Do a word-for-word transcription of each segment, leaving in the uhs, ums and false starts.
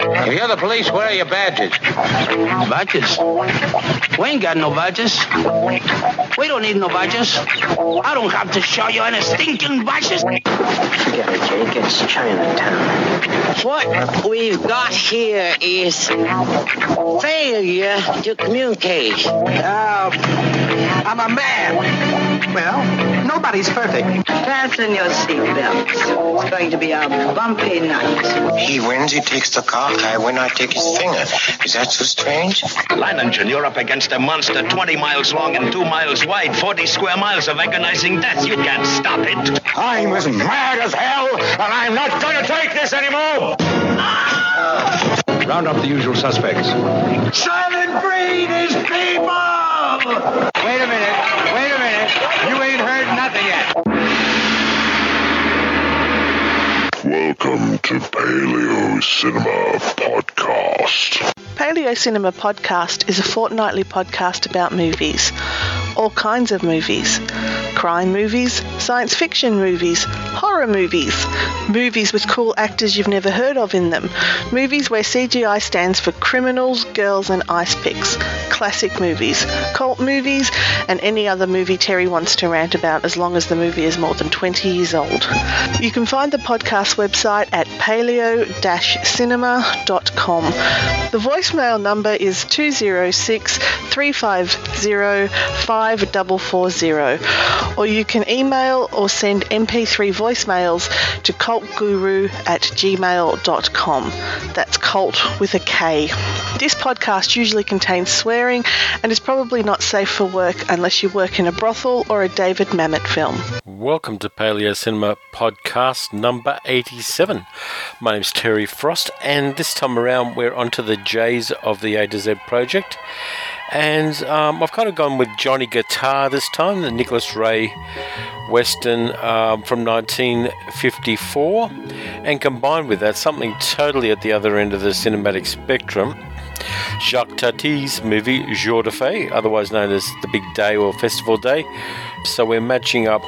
If you're the police, where are your badges? Badges? We ain't got no badges. We don't need no badges. I don't have to show you any stinking badges. Forget it, Jake. It's Chinatown. What we've got here is failure to communicate. Uh, I'm a man. Well, nobody's perfect. Fasten your seatbelts. It's going to be a bumpy night. He wins, he takes the car. I win, I take his finger. Is that so strange? Leiningen, you're up against a monster twenty miles long and two miles wide, forty square miles of agonizing death. You can't stop it. I'm as mad as hell, and I'm not going to take this anymore. Round up the usual suspects. Silent Breed is people! Wait a minute. Wait a minute. You ain't heard nothing yet. Welcome to Paleo Cinema Podcast. Paleo Cinema Podcast is a fortnightly podcast about movies. All kinds of movies. Crime movies, science fiction movies, horror movies, movies with cool actors you've never heard of in them, movies where C G I stands for criminals, girls and ice picks, classic movies, cult movies, and any other movie Terry wants to rant about as long as the movie is more than twenty years old. You can find the podcast website at paleo dash cinema dot com. The voicemail number is two oh six, three five zero, five four four zero, or you can email or send M P three voicemails to cultguru at gmail dot com. That's cult with a K. This podcast usually contains swearing and is probably not safe for work unless you work in a brothel or a David Mamet film. Welcome to Paleo Cinema Podcast number eighty-seven. My name's Terry Frost, and this time around we're onto the J's of the A to Z project. And um, I've kind of gone with Johnny Guitar this time, the Nicholas Ray Western um, from nineteen fifty-four, and combined with that something totally at the other end of the cinematic spectrum, Jacques Tati's movie Jour de Fête, otherwise known as The Big Day or Festival Day. So we're matching up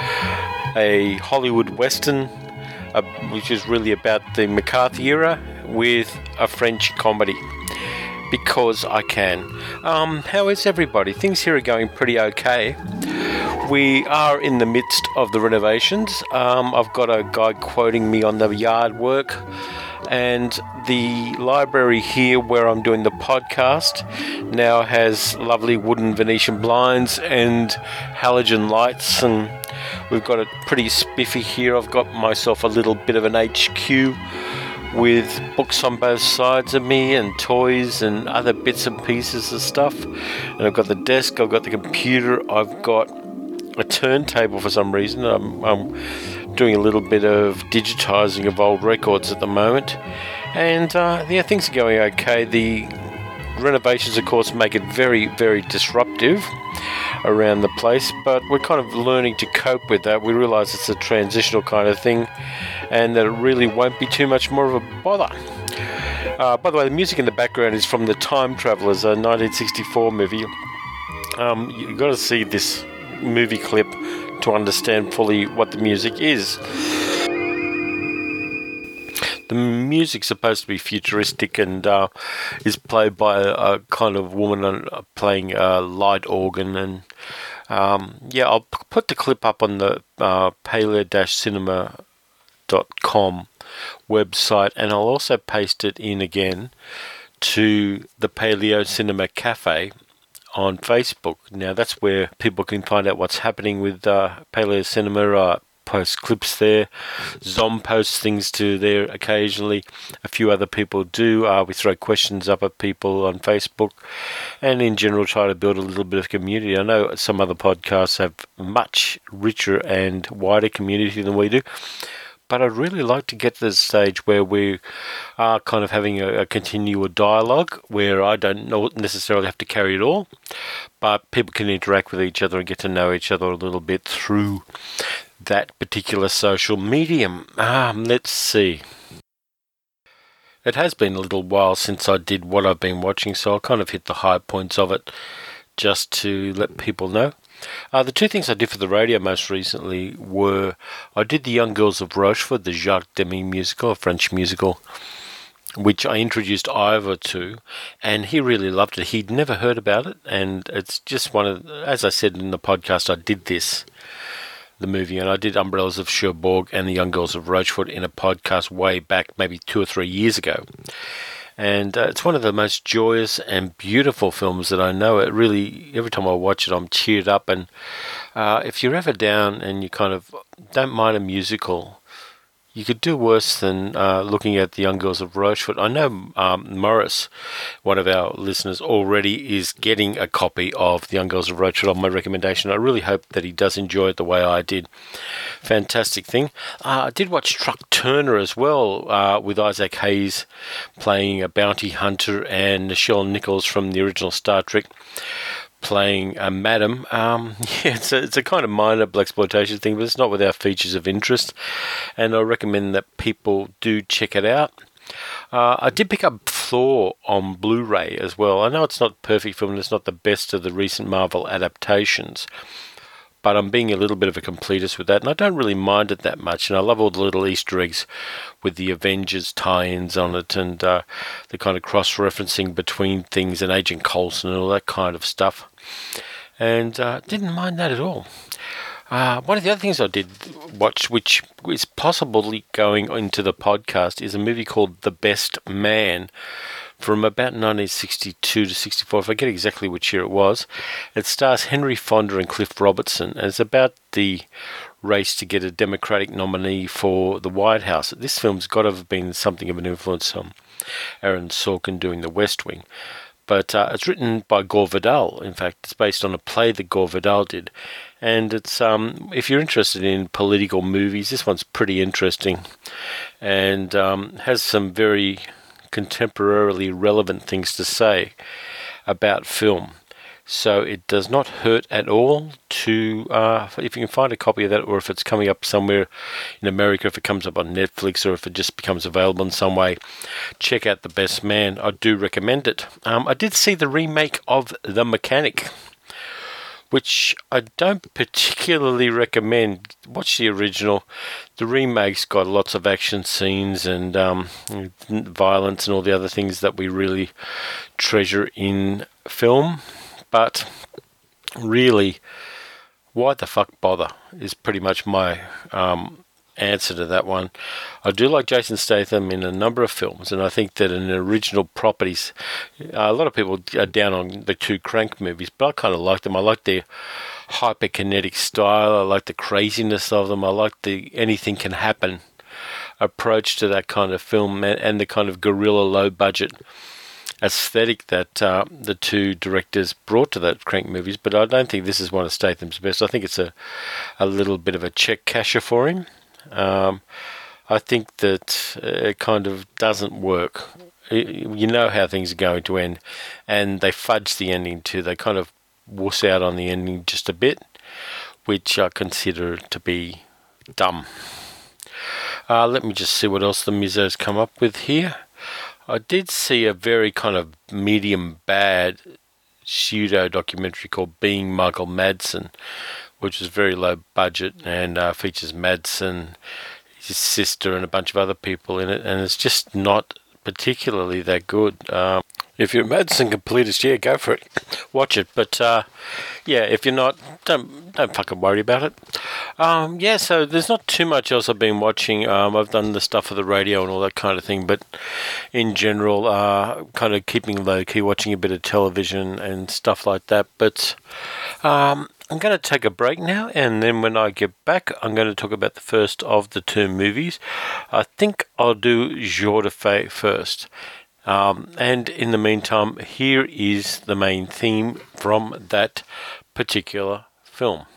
a Hollywood Western, uh, which is really about the McCarthy era, with a French comedy. Because I can. Um, how is everybody? Things here are going pretty okay. We are in the midst of the renovations. Um, I've got a guy quoting me on the yard work, and the library here where I'm doing the podcast now has lovely wooden Venetian blinds and halogen lights, and we've got it pretty spiffy here. I've got myself a little bit of an H Q with books on both sides of me and toys and other bits and pieces of stuff. And I've got the desk, I've got the computer, I've got a turntable for some reason. I'm, I'm doing a little bit of digitizing of old records at the moment. And uh, yeah, things are going okay. The renovations, of course, make it very, very disruptive around the place, but we're kind of learning to cope with that. We realise it's a transitional kind of thing, and that it really won't be too much more of a bother. Uh, by the way, the music in the background is from The Time Travelers, a nineteen sixty-four movie. Um, you've got to see this movie clip to understand fully what the music is. The music's supposed to be futuristic and uh, is played by a, a kind of woman uh, playing a light organ. And um, yeah, I'll p- put the clip up on the uh, paleo dash cinema dot com website, and I'll also paste it in again to the Paleo Cinema Cafe on Facebook. Now, that's where people can find out what's happening with uh, Paleo Cinema. Uh, post clips there. Zom posts things to there occasionally. A few other people do. Uh, we throw questions up at people on Facebook, and in general try to build a little bit of community. I know some other podcasts have much richer and wider community than we do, but I'd really like to get to the stage where we are kind of having a, a continual dialogue where I don't know, necessarily have to carry it all, but people can interact with each other and get to know each other a little bit through that particular social medium. Um, let's see. It has been a little while since I did what I've been watching, so I'll kind of hit the high points of it just to let people know. Uh, the two things I did for the radio most recently were I did The Young Girls of Rochefort, the Jacques Demy musical, a French musical, which I introduced Ivor to, and he really loved it. He'd never heard about it, and it's just one of, as I said in the podcast, I did this, the movie, and I did Umbrellas of Cherbourg and The Young Girls of Rochefort in a podcast way back, maybe two or three years ago. And uh, it's one of the most joyous and beautiful films that I know. It really, every time I watch it, I'm cheered up. And uh, if you're ever down and you kind of don't mind a musical, you could do worse than uh, looking at The Young Girls of Rochefort. I know um, Morris, one of our listeners, already is getting a copy of The Young Girls of Rochefort on my recommendation. I really hope that he does enjoy it the way I did. Fantastic thing. Uh, I did watch Truck Turner as well, uh, with Isaac Hayes playing a bounty hunter and Nichelle Nichols from the original Star Trek playing a madam. Um, yeah, it's a, it's a kind of minor blaxploitation thing, but it's not without features of interest, and I recommend that people do check it out. Uh, I did pick up Thor on Blu-ray as well. I know it's not a perfect film, and it's not the best of the recent Marvel adaptations, but I'm being a little bit of a completist with that, and I don't really mind it that much, and I love all the little Easter eggs with the Avengers tie-ins on it, and uh, the kind of cross-referencing between things, and Agent Coulson and all that kind of stuff, and uh, didn't mind that at all. Uh, one of the other things I did watch, which is possibly going into the podcast, is a movie called The Best Man, from about nineteen sixty-two to sixty-four, I forget exactly which year it was. It stars Henry Fonda and Cliff Robertson, and it's about the race to get a Democratic nominee for the White House. This film's got to have been something of an influence on Aaron Sorkin doing The West Wing. But uh, it's written by Gore Vidal. In fact, it's based on a play that Gore Vidal did. And it's um, if you're interested in political movies, this one's pretty interesting, and um, has some very contemporarily relevant things to say about film. So it does not hurt at all to, uh, if you can find a copy of that, or if it's coming up somewhere in America, if it comes up on Netflix, or if it just becomes available in some way, check out The Best Man. I do recommend it. Um, I did see the remake of The Mechanic, which I don't particularly recommend. Watch the original. The remake's got lots of action scenes and um, violence and all the other things that we really treasure in film. But really, why the fuck bother is pretty much my um, answer to that one. I do like Jason Statham in a number of films, and I think that in original properties, uh, a lot of people are down on the two Crank movies, but I kind of like them. I like their hyperkinetic style. I like the craziness of them. I like the anything can happen approach to that kind of film, and, and the kind of guerrilla low budget aesthetic that uh, the two directors brought to the Crank movies. But I don't think this is one of Statham's best. I think it's a, a little bit of a check casher for him. Um, I think that it kind of doesn't work. You know how things are going to end, and they fudge the ending too. They kind of wuss out on the ending just a bit, which I consider to be dumb. Uh, let me just see what else the Mizzo's come up with here. I did see a very kind of medium bad pseudo documentary called Being Michael Madsen, which is very low budget and uh, features Madsen, his sister, and a bunch of other people in it, and it's just not particularly that good. Um, if you're a Madsen completist, yeah, go for it, watch it. But uh, yeah, if you're not, don't don't fucking worry about it. Um, yeah, so there's not too much else I've been watching. Um, I've done the stuff for the radio and all that kind of thing, but in general, uh, kind of keeping low key, watching a bit of television and stuff like that. But um, I'm going to take a break now, and then when I get back, I'm going to talk about the first of the two movies. I think I'll do Jour de Fête first. Um, and in the meantime, here is the main theme from that particular film.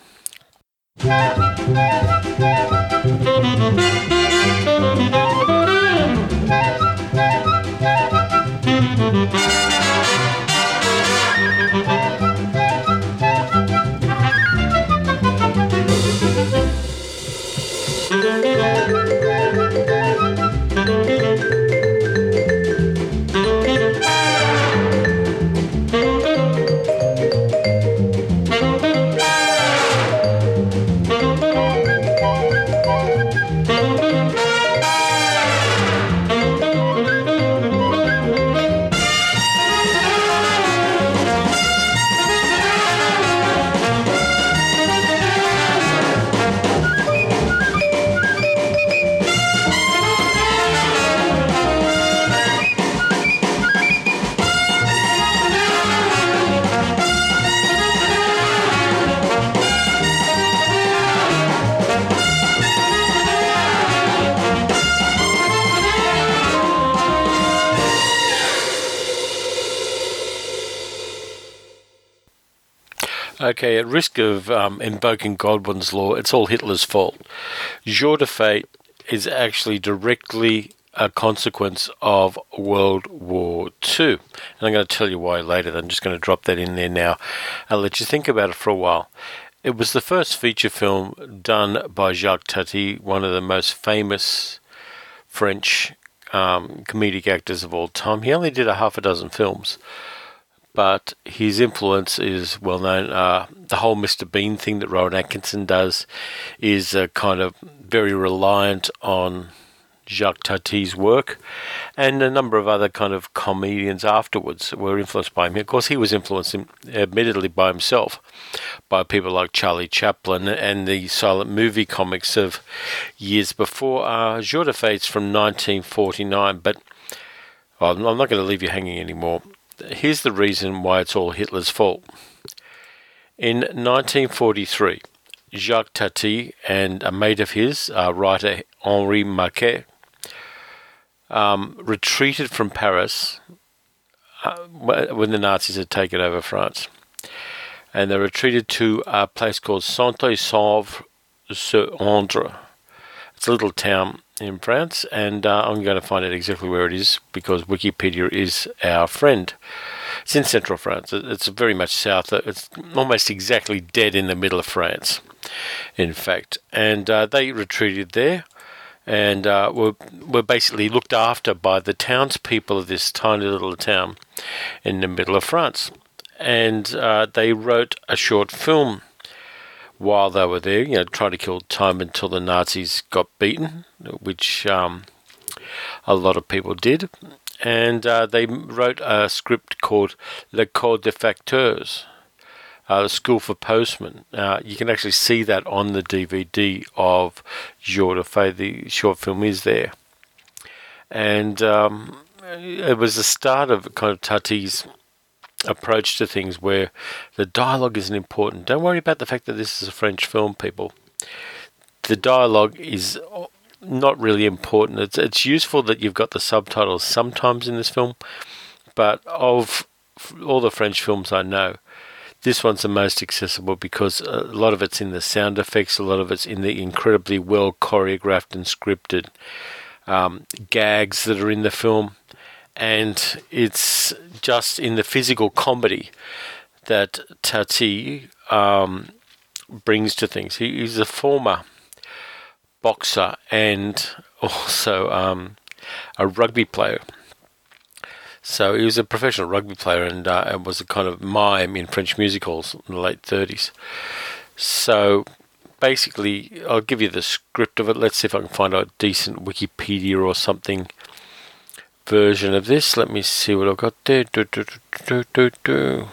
Okay, at risk of um, invoking Godwin's law, it's all Hitler's fault. Jour de Fête is actually directly a consequence of World War Two. And I'm going to tell you why later. I'm just going to drop that in there now. I'll let you think about it for a while. It was the first feature film done by Jacques Tati, one of the most famous French um, comedic actors of all time. He only did a half a dozen films, but his influence is well known. Uh, the whole Mister Bean thing that Rowan Atkinson does is uh, kind of very reliant on Jacques Tati's work, and a number of other kind of comedians afterwards were influenced by him. Of course, he was influenced, admittedly, by himself, by people like Charlie Chaplin and the silent movie comics of years before. Uh, Jour de Fête's from nineteen forty-nine, but well, I'm not going to leave you hanging anymore. Here's the reason why it's all Hitler's fault. In nineteen forty-three, Jacques Tati and a mate of his, uh, writer Henri Marquet, um, retreated from Paris uh, when the Nazis had taken over France. And they retreated to a place called Saint-Sauveur-sur-Indre. It's a little town in France, and uh, I'm going to find out exactly where it is because Wikipedia is our friend. It's in central France. It's very much south. It's almost exactly dead in the middle of France, in fact. And uh, they retreated there and uh, were, were basically looked after by the townspeople of this tiny little town in the middle of France. And uh, they wrote a short film while they were there, you know, trying to kill time until the Nazis got beaten, which um, a lot of people did. And uh, they wrote a script called L'École des Facteurs, uh, the School for Postmen. Uh, you can actually see that on the D V D of Jour de Fête. The short film is there. And um, it was the start of kind of Tati's approach to things where the dialogue isn't important. Don't worry about the fact that this is a French film, people. The dialogue is not really important. It's it's useful that you've got the subtitles sometimes in this film, but of all the French films I know, this one's the most accessible because a lot of it's in the sound effects, a lot of it's in the incredibly well choreographed and scripted um, gags that are in the film. And it's just in the physical comedy that Tati um, brings to things. He, he's a former boxer and also um, a rugby player. So he was a professional rugby player and uh, was a kind of mime in French musicals in the late thirties. So basically, I'll give you the script of it. Let's see if I can find a decent Wikipedia or something version of this. Let me see what I've got there. Do, do, do, do, do, do.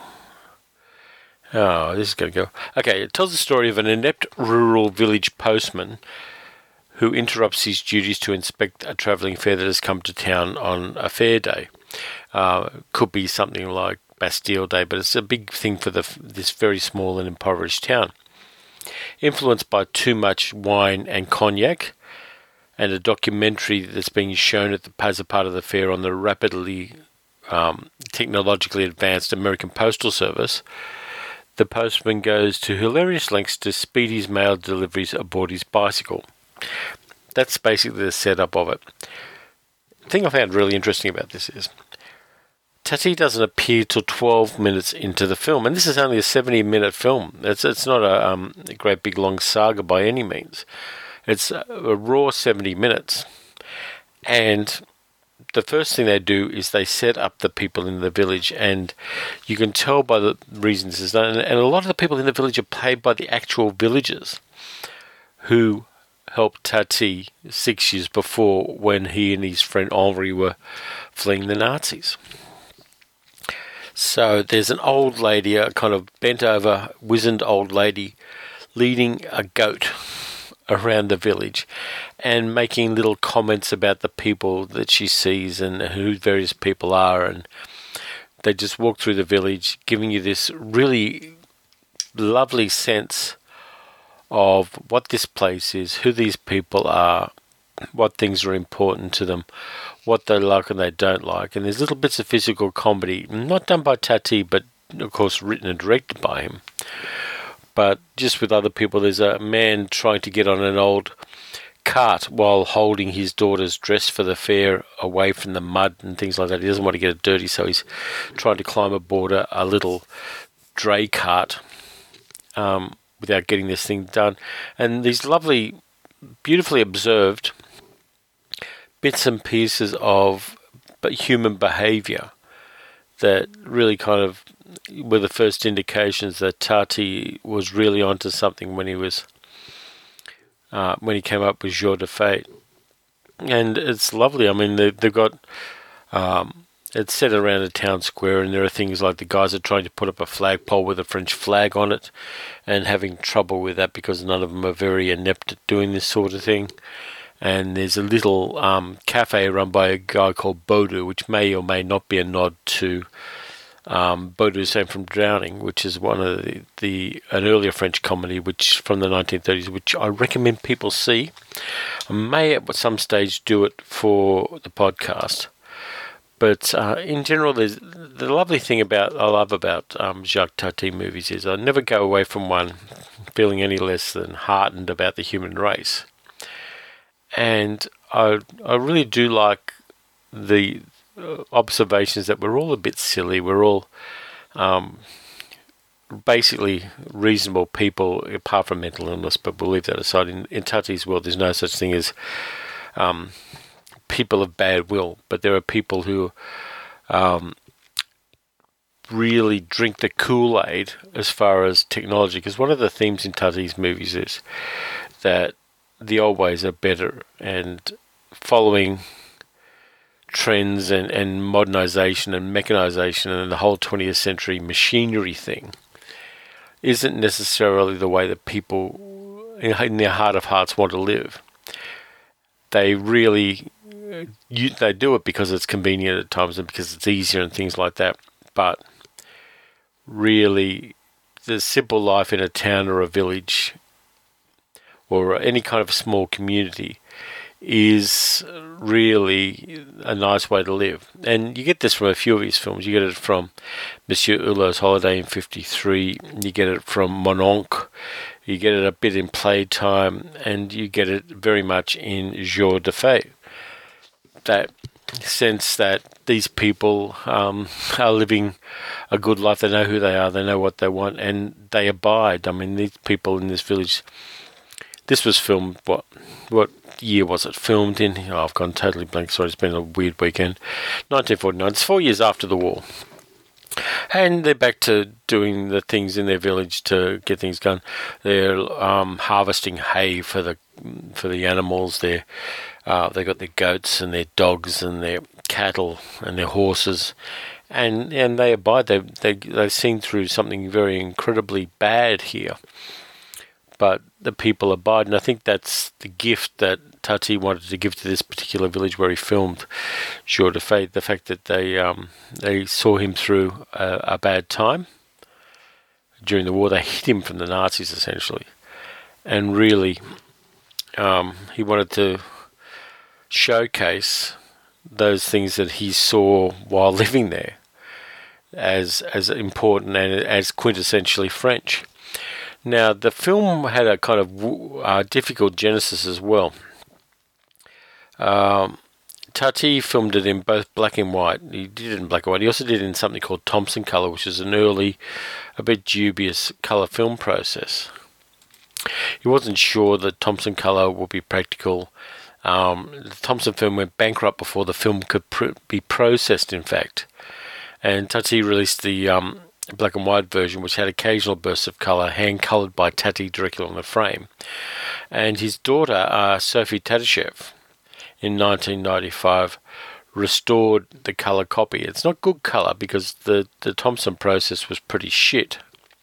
Oh, this is going to go. Okay, it tells the story of an inept rural village postman who interrupts his duties to inspect a travelling fair that has come to town on a fair day. Uh, could be something like Bastille Day, but it's a big thing for the this very small and impoverished town. Influenced by too much wine and cognac, and a documentary that's being shown at the, as a part of the fair on the rapidly um, technologically advanced American Postal Service, the postman goes to hilarious lengths to speed his mail deliveries aboard his bicycle. That's basically the setup of it. The thing I found really interesting about this is Tati doesn't appear till twelve minutes into the film, and this is only a seventy-minute film. It's it's not a, um, a great big long saga by any means. It's a, a raw seventy minutes, and the first thing they do is they set up the people in the village, and you can tell by the reasons it's done. And a lot of the people in the village are played by the actual villagers who helped Tati six years before when he and his friend Henri were fleeing the Nazis. So there's an old lady, a kind of bent-over, wizened old lady, leading a goat around the village and making little comments about the people that she sees and who various people are. And they just walk through the village, giving you this really lovely sense of what this place is, who these people are, what things are important to them, what they like and they don't like. And there's little bits of physical comedy, not done by Tati, but of course written and directed by him, but just with other people. There's a man trying to get on an old cart while holding his daughter's dress for the fair away from the mud and things like that. He doesn't want to get it dirty, so he's trying to climb aboard a, a little dray cart um, without getting this thing done. And these lovely, beautifully observed bits and pieces of human behaviour that really kind of were the first indications that Tati was really onto something when he was uh, when he came up with Jour de Fête. And it's lovely. I mean, they, they've got um, it's set around a town square, and there are things like the guys are trying to put up a flagpole with a French flag on it and having trouble with that because none of them are very inept at doing this sort of thing. And there's a little um, cafe run by a guy called Baudou, which may or may not be a nod to um, Baudou Sang from Drowning, which is one of the, the an earlier French comedy, which from the nineteen thirties, which I recommend people see. I may at some stage do it for the podcast, but uh, in general, there's the lovely thing about I love about um, Jacques Tati movies is I never go away from one feeling any less than heartened about the human race. And I I really do like the observations that we're all a bit silly. We're all um, basically reasonable people, apart from mental illness, but we'll leave that aside. In, in Tati's world, there's no such thing as um, people of bad will, but there are people who um, really drink the Kool-Aid as far as technology. Because one of the themes in Tati's movies is that the old ways are better, and following trends and, and modernization and mechanization and the whole twentieth century machinery thing isn't necessarily the way that people in their heart of hearts want to live. They really you, they do it because it's convenient at times and because it's easier and things like that, but really the simple life in a town or a village or any kind of small community is really a nice way to live. And you get this from a few of his films. You get it from Monsieur Hulot's Holiday in fifty-three, you get it from Mon Oncle, you get it a bit in Playtime, and you get it very much in Jour de Fête. That sense that these people um, are living a good life. They know who they are, they know what they want, and they abide. I mean, these people in this village, this was filmed, what what year was it filmed in? Oh, I've gone totally blank, sorry, it's been a weird weekend. nineteen forty-nine, it's four years after the war. And they're back to doing the things in their village to get things going. They're um, harvesting hay for the for the animals. They're, uh, they've got their goats and their dogs and their cattle and their horses. And and they abide. They, they, they've seen through something very incredibly bad here. But the people abide, and I think that's the gift that Tati wanted to give to this particular village where he filmed Jour de Fête. The fact that they um, they saw him through a, a bad time during the war. They hid him from the Nazis, essentially. And really, um, he wanted to showcase those things that he saw while living there as as important and as quintessentially French. Now, the film had a kind of uh, difficult genesis as well. Um, Tati filmed it in both black and white. He did it in black and white. He also did it in something called Thompson Colour, which is an early, a bit dubious colour film process. He wasn't sure that Thompson Colour would be practical. Um, the Thompson film went bankrupt before the film could pr- be processed, in fact. And Tati released the Um, black and white version, which had occasional bursts of colour, hand-coloured by Tati directly on the frame. And his daughter, uh, Sophie Tatashev, in nineteen ninety-five, restored the colour copy. It's not good colour because the, the Thompson process was pretty shit.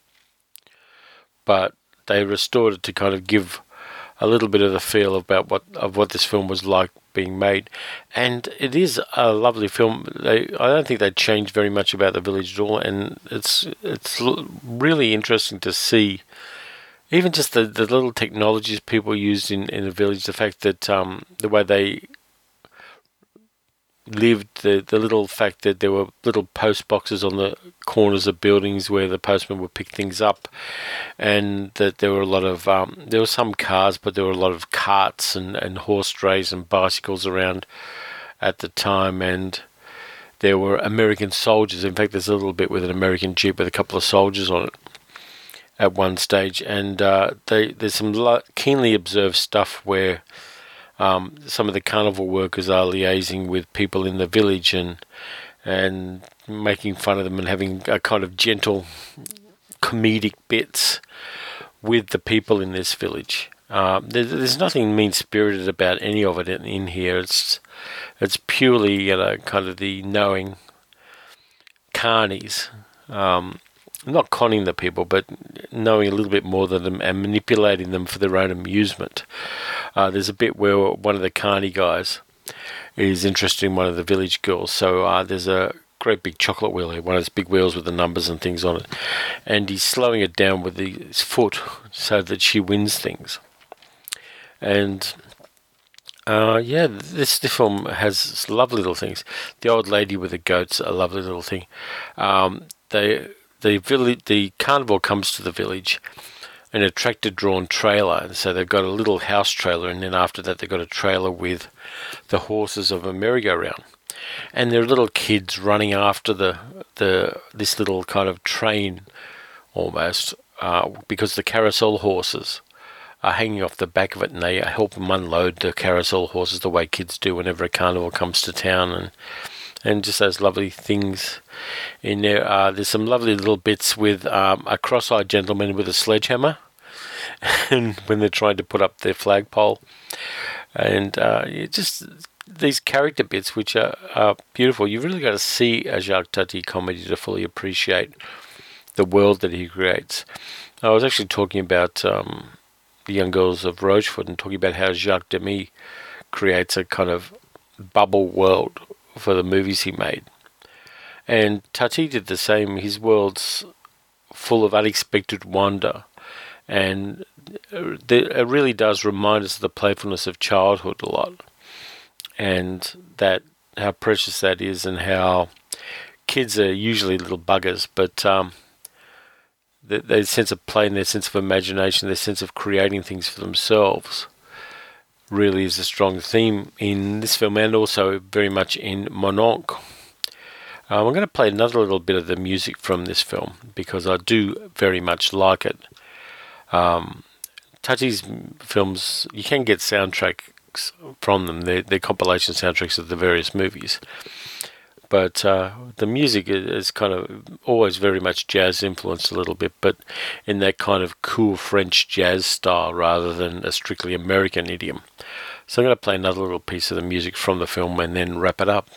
But they restored it to kind of give a little bit of the feel about what of what this film was like being made. And it is a lovely film. They, I don't think they changed very much about the village at all, and it's it's really interesting to see even just the, the little technologies people used in, in the village, the fact that um, the way they lived, the, the little fact that there were little post boxes on the corners of buildings where the postman would pick things up, and that there were a lot of, um, there were some cars, but there were a lot of carts and, and horse drays and bicycles around at the time, and there were American soldiers. In fact, there's a little bit with an American Jeep with a couple of soldiers on it at one stage, and uh, they, there's some lo- keenly observed stuff where Um, some of the carnival workers are liaising with people in the village and and making fun of them and having a kind of gentle comedic bits with the people in this village. Uh, there, there's nothing mean-spirited about any of it in, in here. It's it's purely, you know, kind of the knowing carnies, um, not conning the people, but knowing a little bit more than them and manipulating them for their own amusement. Uh, there's a bit where one of the carny guys is interested in one of the village girls. So uh, there's a great big chocolate wheel here, one of those big wheels with the numbers and things on it. And he's slowing it down with his foot so that she wins things. And uh, yeah, this, this film has lovely little things. The old lady with the goat's a lovely little thing. Um, they, the village, the carnival comes to the village, an a tractor-drawn trailer, and so they've got a little house trailer, and then after that they've got a trailer with the horses of a merry-go-round, and there are little kids running after the the this little kind of train, almost, uh, because the carousel horses are hanging off the back of it, and they help them unload the carousel horses the way kids do whenever a carnival comes to town, and and just those lovely things in there. Uh, there's some lovely little bits with um, a cross-eyed gentleman with a sledgehammer, and when they're trying to put up their flagpole, and uh, just these character bits which are, are beautiful. You've really got to see a Jacques Tati comedy to fully appreciate the world that he creates. I was actually talking about um, The Young Girls of Rochefort and talking about how Jacques Demy creates a kind of bubble world for the movies he made. And Tati did the same. His world's full of unexpected wonder, and it really does remind us of the playfulness of childhood a lot, and that how precious that is, and how kids are usually little buggers, but um, their, their sense of play and their sense of imagination, their sense of creating things for themselves really is a strong theme in this film, and also very much in Mon Oncle. Um, I'm going to play another little bit of the music from this film because I do very much like it. Um, Tati's films, you can get soundtracks from them. They're, they're compilation soundtracks of the various movies. But uh, the music is kind of always very much jazz influenced a little bit, but in that kind of cool French jazz style rather than a strictly American idiom. So I'm going to play another little piece of the music from the film and then wrap it up.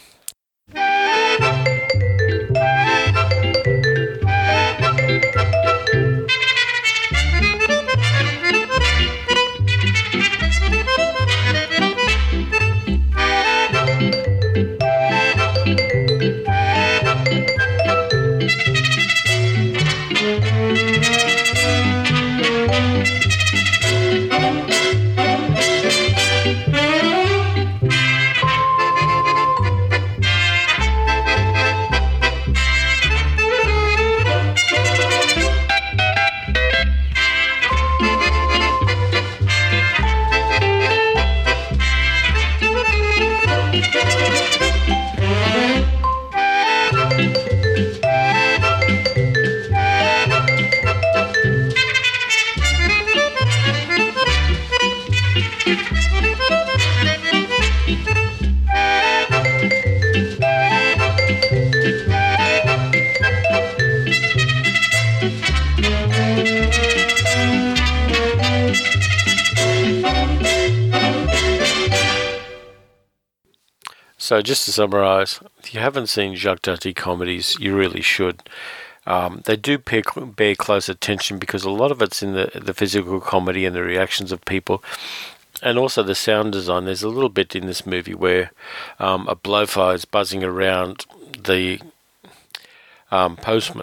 So just to summarise, if you haven't seen Jacques Tati comedies, you really should. Um, they do pay, bear close attention because a lot of it's in the, the physical comedy and the reactions of people, and also the sound design. There's a little bit in this movie where um, a blowfly is buzzing around the um, postman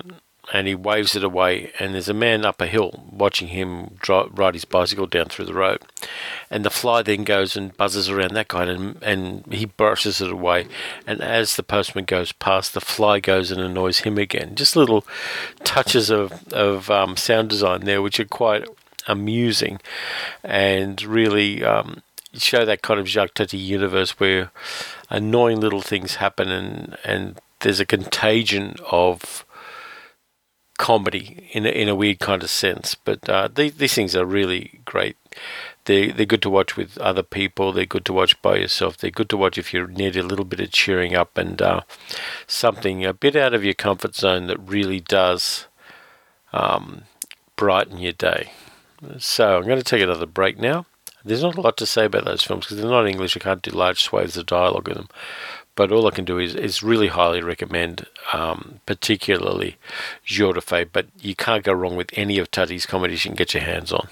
and he waves it away, and there's a man up a hill watching him dri- ride his bicycle down through the road, and the fly then goes and buzzes around that guy, and, and he brushes it away, and as the postman goes past, the fly goes and annoys him again. Just little touches of, of um, sound design there, which are quite amusing, and really um, show that kind of Jacques Tati universe where annoying little things happen, and, and there's a contagion of comedy in a, in a weird kind of sense. But uh, these, these things are really great. They they're good to watch with other people. They're good to watch by yourself. They're good to watch if you need a little bit of cheering up and uh, something a bit out of your comfort zone that really does um, brighten your day. So I'm going to take another break now. There's not a lot to say about those films because they're not English. I can't do large swathes of dialogue in them. But all I can do is, is really highly recommend, um, particularly Jour de Fête. But you can't go wrong with any of Tati's comedies you can get your hands on.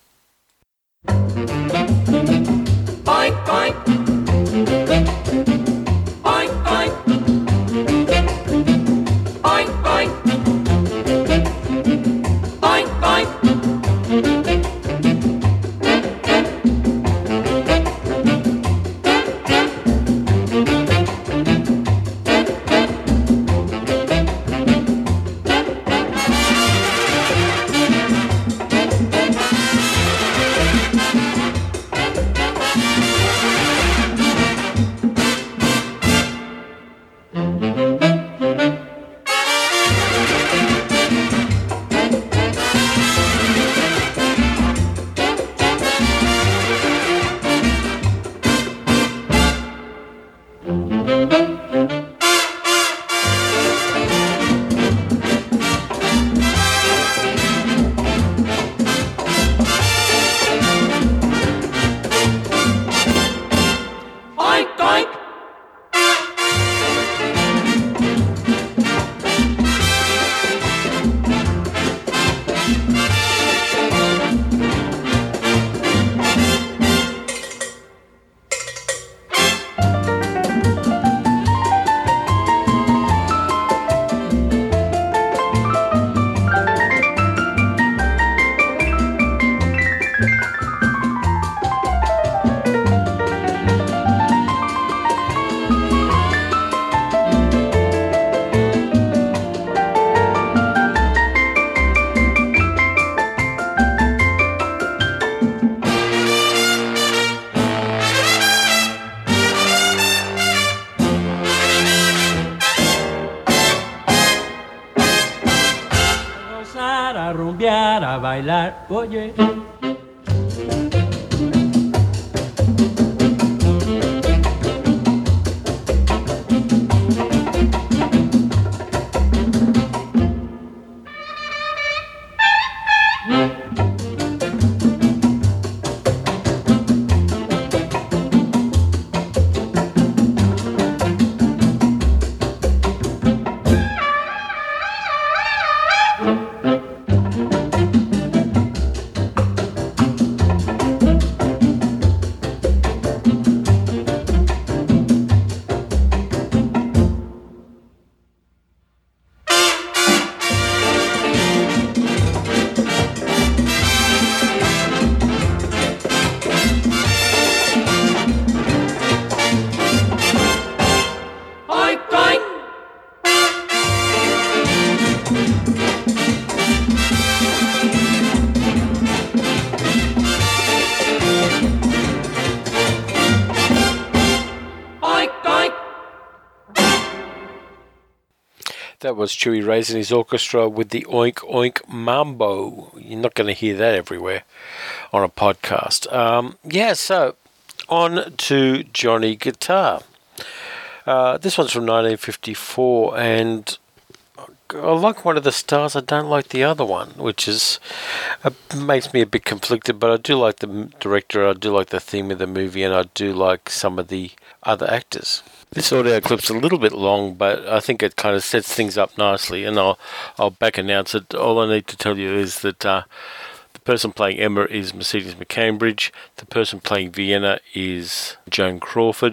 Oink, oink. Oink, oink. Oink, oink. Oink, oink. A bailar, oye. That was Chewy Rays and his orchestra with the Oink Oink Mambo. You're not going to hear that everywhere on a podcast. Um, yeah, so on to Johnny Guitar. Uh, this one's from nineteen fifty-four, and I like one of the stars. I don't like the other one, which is uh, makes me a bit conflicted. But I do like the director, I do like the theme of the movie, and I do like some of the other actors. This audio clip's a little bit long, but I think it kind of sets things up nicely, and I'll I'll back announce it. All I need to tell you is that uh, the person playing Emma is Mercedes McCambridge, the person playing Vienna is Joan Crawford,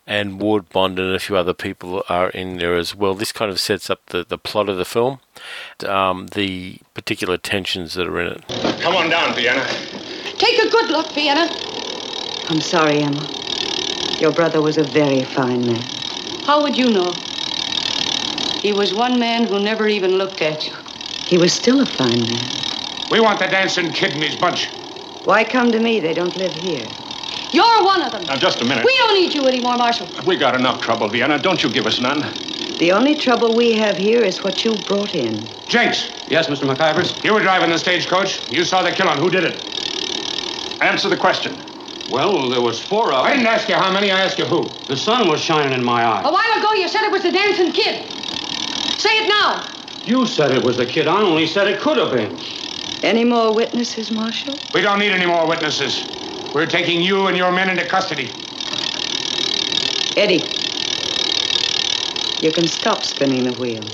and Ward Bond and a few other people are in there as well. This kind of sets up the, the plot of the film, um, the particular tensions that are in it. Come on down, Vienna. Take a good look, Vienna. I'm sorry, Emma. Your brother was a very fine man. How would you know? He was one man who never even looked at you. He was still a fine man. We want the dancing kid and his bunch. Why come to me? They don't live here. You're one of them. Now, just a minute. We don't need you anymore, Marshal. We got enough trouble, Vienna. Don't you give us none. The only trouble we have here is what you brought in. Jenks. Yes, Mister McIvers? You were driving the stagecoach. You saw the killing. Who did it? Answer the question. Well, there was four of them. I didn't ask you how many. I asked you who. The sun was shining in my eye. A while ago, you said it was the dancing kid. Say it now. You said it was the kid. I only said it could have been. Any more witnesses, Marshal? We don't need any more witnesses. We're taking you and your men into custody. Eddie, you can stop spinning the wheel.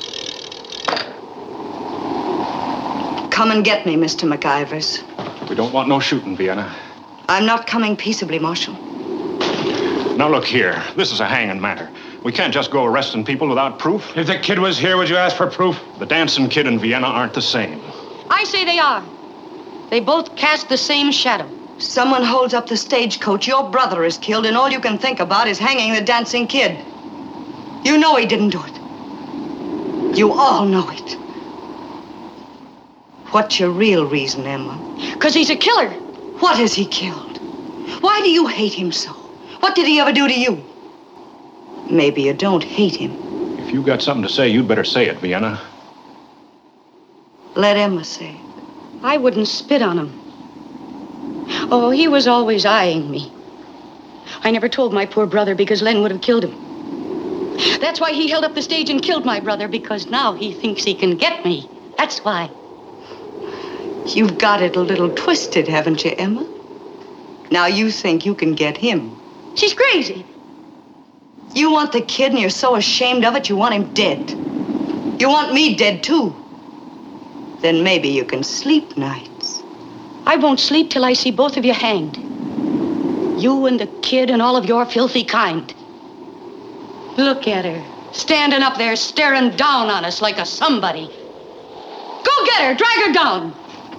Come and get me, Mister McIvers. We don't want no shooting, Vienna. I'm not coming peaceably, Marshal. Now, look here. This is a hanging matter. We can't just go arresting people without proof. If the kid was here, would you ask for proof? The dancing kid and Vienna aren't the same. I say they are. They both cast the same shadow. Someone holds up the stagecoach. Your brother is killed, and all you can think about is hanging the dancing kid. You know he didn't do it. You all know it. What's your real reason, Emma? Because he's a killer. What has he killed? Why do you hate him so? What did he ever do to you? Maybe you don't hate him. If you got something to say, you'd better say it, Vienna. Let Emma say it. I wouldn't spit on him. Oh, he was always eyeing me. I never told my poor brother because Len would have killed him. That's why he held up the stage and killed my brother, because now he thinks he can get me. That's why. You've got it a little twisted, haven't you, Emma? Now you think you can get him. She's crazy. You want the kid and you're so ashamed of it you want him dead. You want me dead, too. Then maybe you can sleep nights. I won't sleep till I see both of you hanged. You and the kid and all of your filthy kind. Look at her, standing up there staring down on us like a somebody. Go get her, drag her down.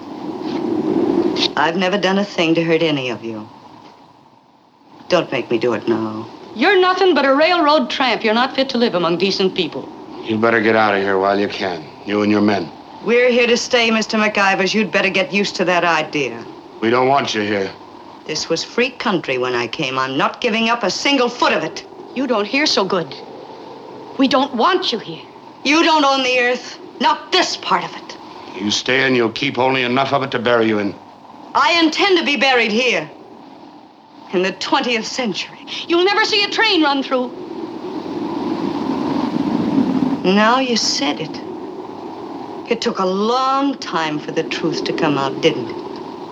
I've never done a thing to hurt any of you. Don't make me do it now. You're nothing but a railroad tramp. You're not fit to live among decent people. You'd better get out of here while you can, you and your men. We're here to stay, Mister McIvers. You'd better get used to that idea. We don't want you here. This was free country when I came. I'm not giving up a single foot of it. You don't hear so good. We don't want you here. You don't own the earth. Not this part of it. You stay and you'll keep only enough of it to bury you in. I intend to be buried here. In the twentieth century. You'll never see a train run through. Now you said it. It took a long time for the truth to come out, didn't it?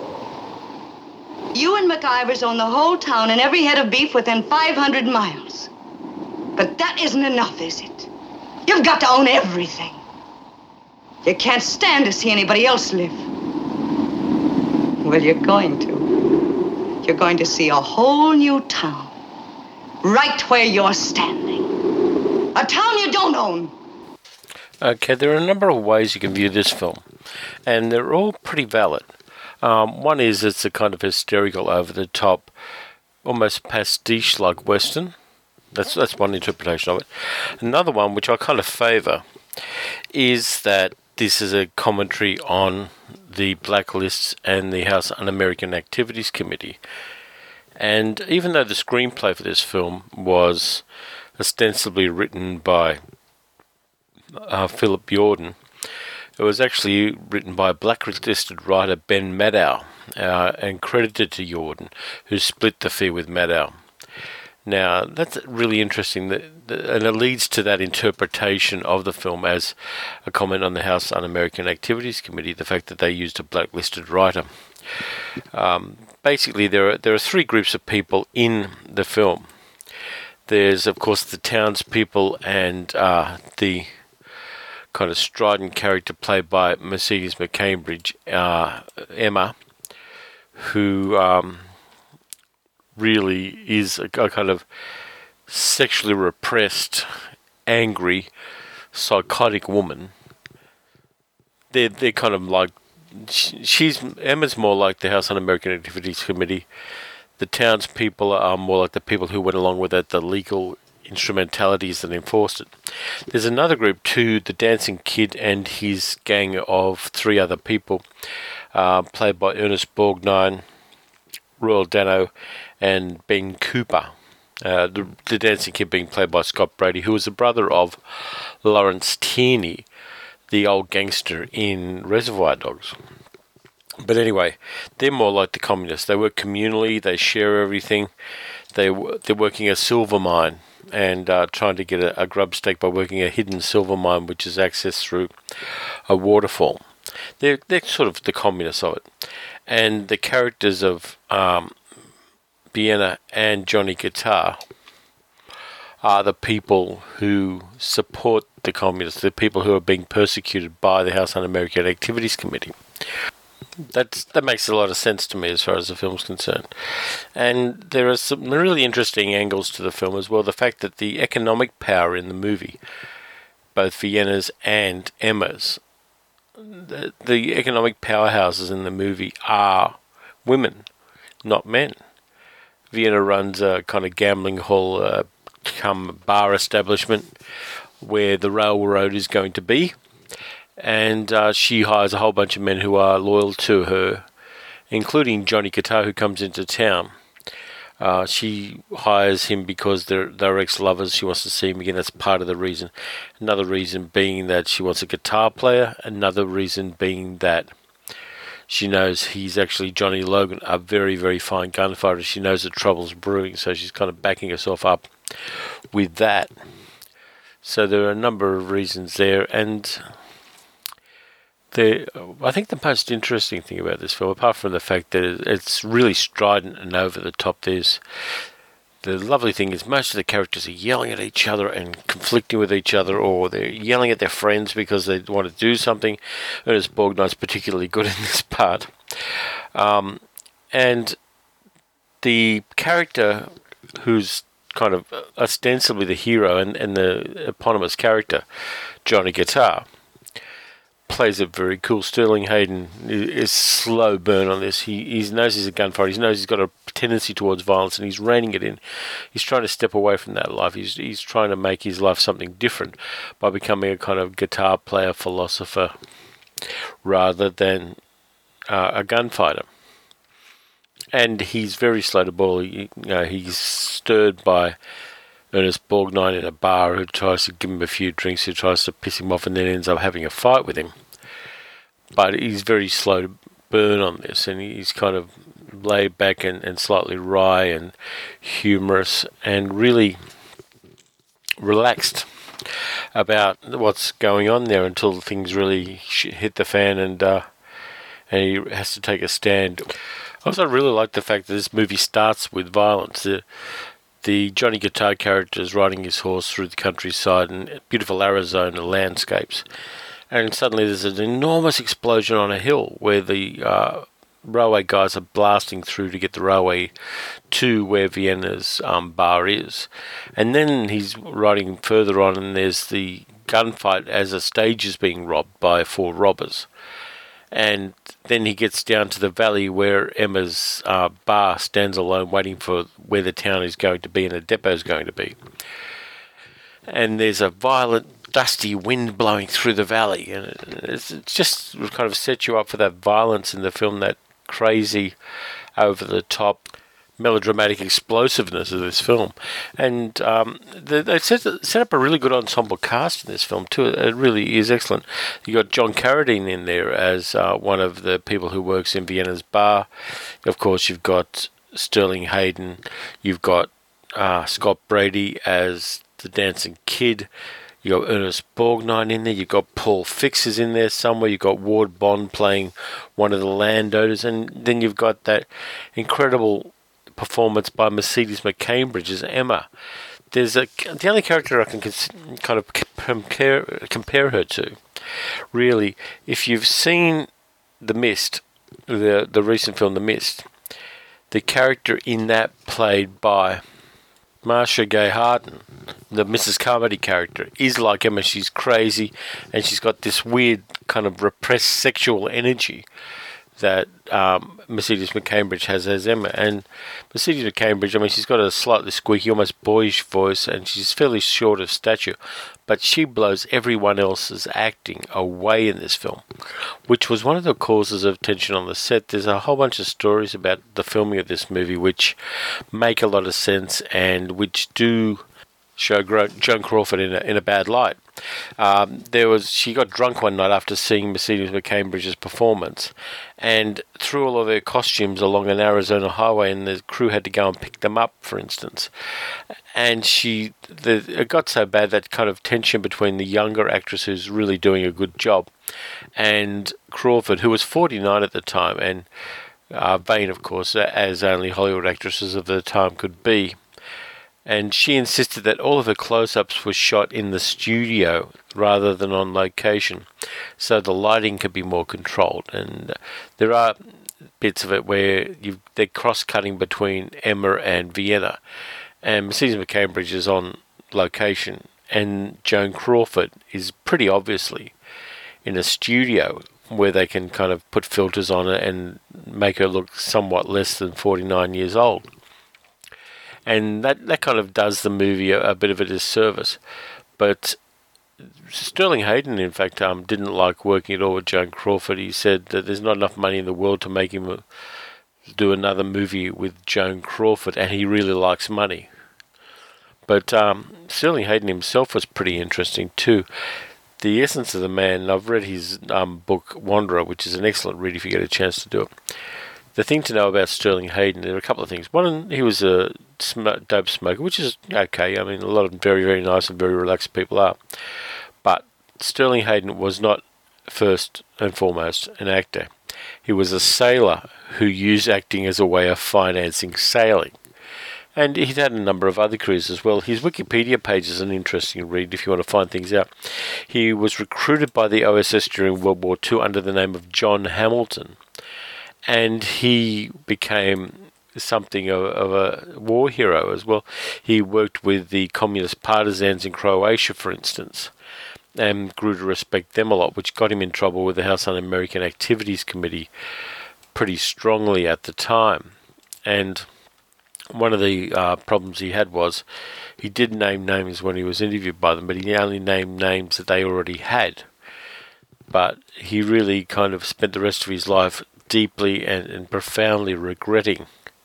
You and McIvers own the whole town and every head of beef within five hundred miles. But that isn't enough, is it? You've got to own everything. You can't stand to see anybody else live. Well, you're going to. You're going to see a whole new town. Right where you're standing. A town you don't own. Okay, there are a number of ways you can view this film, and they're all pretty valid. Um, one is it's a kind of hysterical, over-the-top, almost pastiche-like Western. That's that's one interpretation of it. Another one, which I kind of favour, is that this is a commentary on the Blacklists and the House Un-American Activities Committee. And even though the screenplay for this film was ostensibly written by Uh, Philip Yordan, it was actually written by blacklisted writer Ben Maddow uh, and credited to Yordan, who split the fee with Maddow. Now, that's really interesting, that, that, and it leads to that interpretation of the film as a comment on the House Un-American Activities Committee, the fact that they used a blacklisted writer. Um, basically, there are, there are three groups of people in the film. There's, of course, the townspeople and uh, the kind of strident character played by Mercedes McCambridge, uh, Emma, who um, really is a, a kind of sexually repressed, angry, psychotic woman. They're, they're kind of like, she's, Emma's more like the House Un-American Activities Committee. The townspeople are more like the people who went along with it, the legal instrumentalities that enforced it. There's another group too, the Dancing Kid and his gang of three other people, uh, played by Ernest Borgnine, Royal Dano, and Ben Cooper. Uh, the, the Dancing Kid being played by Scott Brady, who was the brother of Lawrence Tierney, the old gangster in Reservoir Dogs. But anyway, they're more like the communists. They work communally, they share everything. They, they're working a silver mine and uh, trying to get a, a grub stake by working a hidden silver mine, which is accessed through a waterfall. They're, they're sort of the communists of it. And the characters of um, Vienna and Johnny Guitar are the people who support the communists, the people who are being persecuted by the House Un-American Activities Committee. That's, that makes a lot of sense to me as far as the film's concerned. And there are some really interesting angles to the film as well. The fact that the economic power in the movie, both Vienna's and Emma's, the, the economic powerhouses in the movie are women, not men. Vienna runs a kind of gambling hall uh, come bar establishment where the railroad is going to be. And uh, she hires a whole bunch of men who are loyal to her, including Johnny Guitar, who comes into town. Uh, she hires him because they're, they're ex-lovers. She wants to see him again. That's part of the reason. Another reason being that she wants a guitar player. Another reason being that she knows he's actually Johnny Logan, a very, very fine gunfighter. She knows that trouble's brewing, so she's kind of backing herself up with that. So there are a number of reasons there, and the I think the most interesting thing about this film, apart from the fact that it's really strident and over the top, there's the lovely thing is most of the characters are yelling at each other and conflicting with each other, or they're yelling at their friends because they want to do something. Ernest Borgnine's particularly good in this part. Um, and the character who's kind of ostensibly the hero and, and the eponymous character, Johnny Guitar, plays it very cool. Sterling Hayden is slow burn on this. He, he knows he's a gunfighter. He knows he's got a tendency towards violence, and he's reining it in. He's trying to step away from that life. He's he's trying to make his life something different by becoming a kind of guitar player, philosopher, rather than uh, a gunfighter. And he's very slow to boil. He, you know, he's stirred by Ernest Borgnine in a bar who tries to give him a few drinks, who tries to piss him off, and then ends up having a fight with him. But he's very slow to burn on this, and he's kind of laid back and, and slightly wry and humorous and really relaxed about what's going on there until things really hit the fan and uh, and he has to take a stand. I also really like the fact that this movie starts with violence. The, the Johnny Guitar character is riding his horse through the countryside and beautiful Arizona landscapes. And suddenly there's an enormous explosion on a hill where the uh, railway guys are blasting through to get the railway to where Vienna's um, bar is. And then he's riding further on and there's the gunfight as a stage is being robbed by four robbers. And then he gets down to the valley where Emma's uh, bar stands alone waiting for where the town is going to be and the depot is going to be. And there's a violent, dusty wind blowing through the valley. And it's, it's just kind of sets you up for that violence in the film, that crazy, over-the-top, melodramatic explosiveness of this film. And um, they, they set, set up a really good ensemble cast in this film too. It really is excellent. You got John Carradine in there as uh, one of the people who works in Vienna's bar. Of course, you've got Sterling Hayden. You've got uh, Scott Brady as the Dancing Kid. You got Ernest Borgnine in there. You've got Paul Fixers in there somewhere. You've got Ward Bond playing one of the landowners, and then you've got that incredible performance by Mercedes McCambridge as Emma. There's a the only character I can kind of compare compare her to, really. If you've seen The Mist, the the recent film The Mist, the character in that played by Marcia Gay Harden, the Missus Carmody character, is like Emma. She's crazy, and she's got this weird kind of repressed sexual energy that um, Mercedes McCambridge has as Emma. And Mercedes McCambridge, I mean, she's got a slightly squeaky, almost boyish voice, and she's fairly short of stature, but she blows everyone else's acting away in this film, which was one of the causes of tension on the set. There's a whole bunch of stories about the filming of this movie which make a lot of sense and which do show Joan Crawford in a, in a bad light. Um, there was she got drunk one night after seeing Mercedes McCambridge's performance, and threw all of her costumes along an Arizona highway, and the crew had to go and pick them up, for instance. And she, the, it got so bad that kind of tension between the younger actress who's really doing a good job and Crawford, who was forty-nine at the time, and uh, vain, of course, as only Hollywood actresses of the time could be. And she insisted that all of her close-ups were shot in the studio rather than on location, so the lighting could be more controlled. And there are bits of it where you they're cross-cutting between Emma and Vienna, and Mercedes McCambridge is on location, and Joan Crawford is pretty obviously in a studio where they can kind of put filters on it and make her look somewhat less than forty-nine years old. And that, that kind of does the movie a, a bit of a disservice. But Sterling Hayden, in fact, um, didn't like working at all with Joan Crawford. He said that there's not enough money in the world to make him do another movie with Joan Crawford, and he really likes money. But um, Sterling Hayden himself was pretty interesting too. The Essence of the Man, I've read his um, book Wanderer, which is an excellent read if you get a chance to do it. The thing to know about Sterling Hayden, there are a couple of things. One, he was a sm- dope smoker, which is okay. I mean, a lot of very, very nice and very relaxed people are. But Sterling Hayden was not first and foremost an actor. He was a sailor who used acting as a way of financing sailing. And he'd had a number of other careers as well. His Wikipedia page is an interesting read if you want to find things out. He was recruited by the O S S during World War Two under the name of John Hamilton. And he became something of, of a war hero as well. He worked with the communist partisans in Croatia, for instance, and grew to respect them a lot, which got him in trouble with the House Un-American Activities Committee pretty strongly at the time. And one of the uh, problems he had was he did name names when he was interviewed by them, but he only named names that they already had. But he really kind of spent the rest of his life deeply and, and profoundly regretting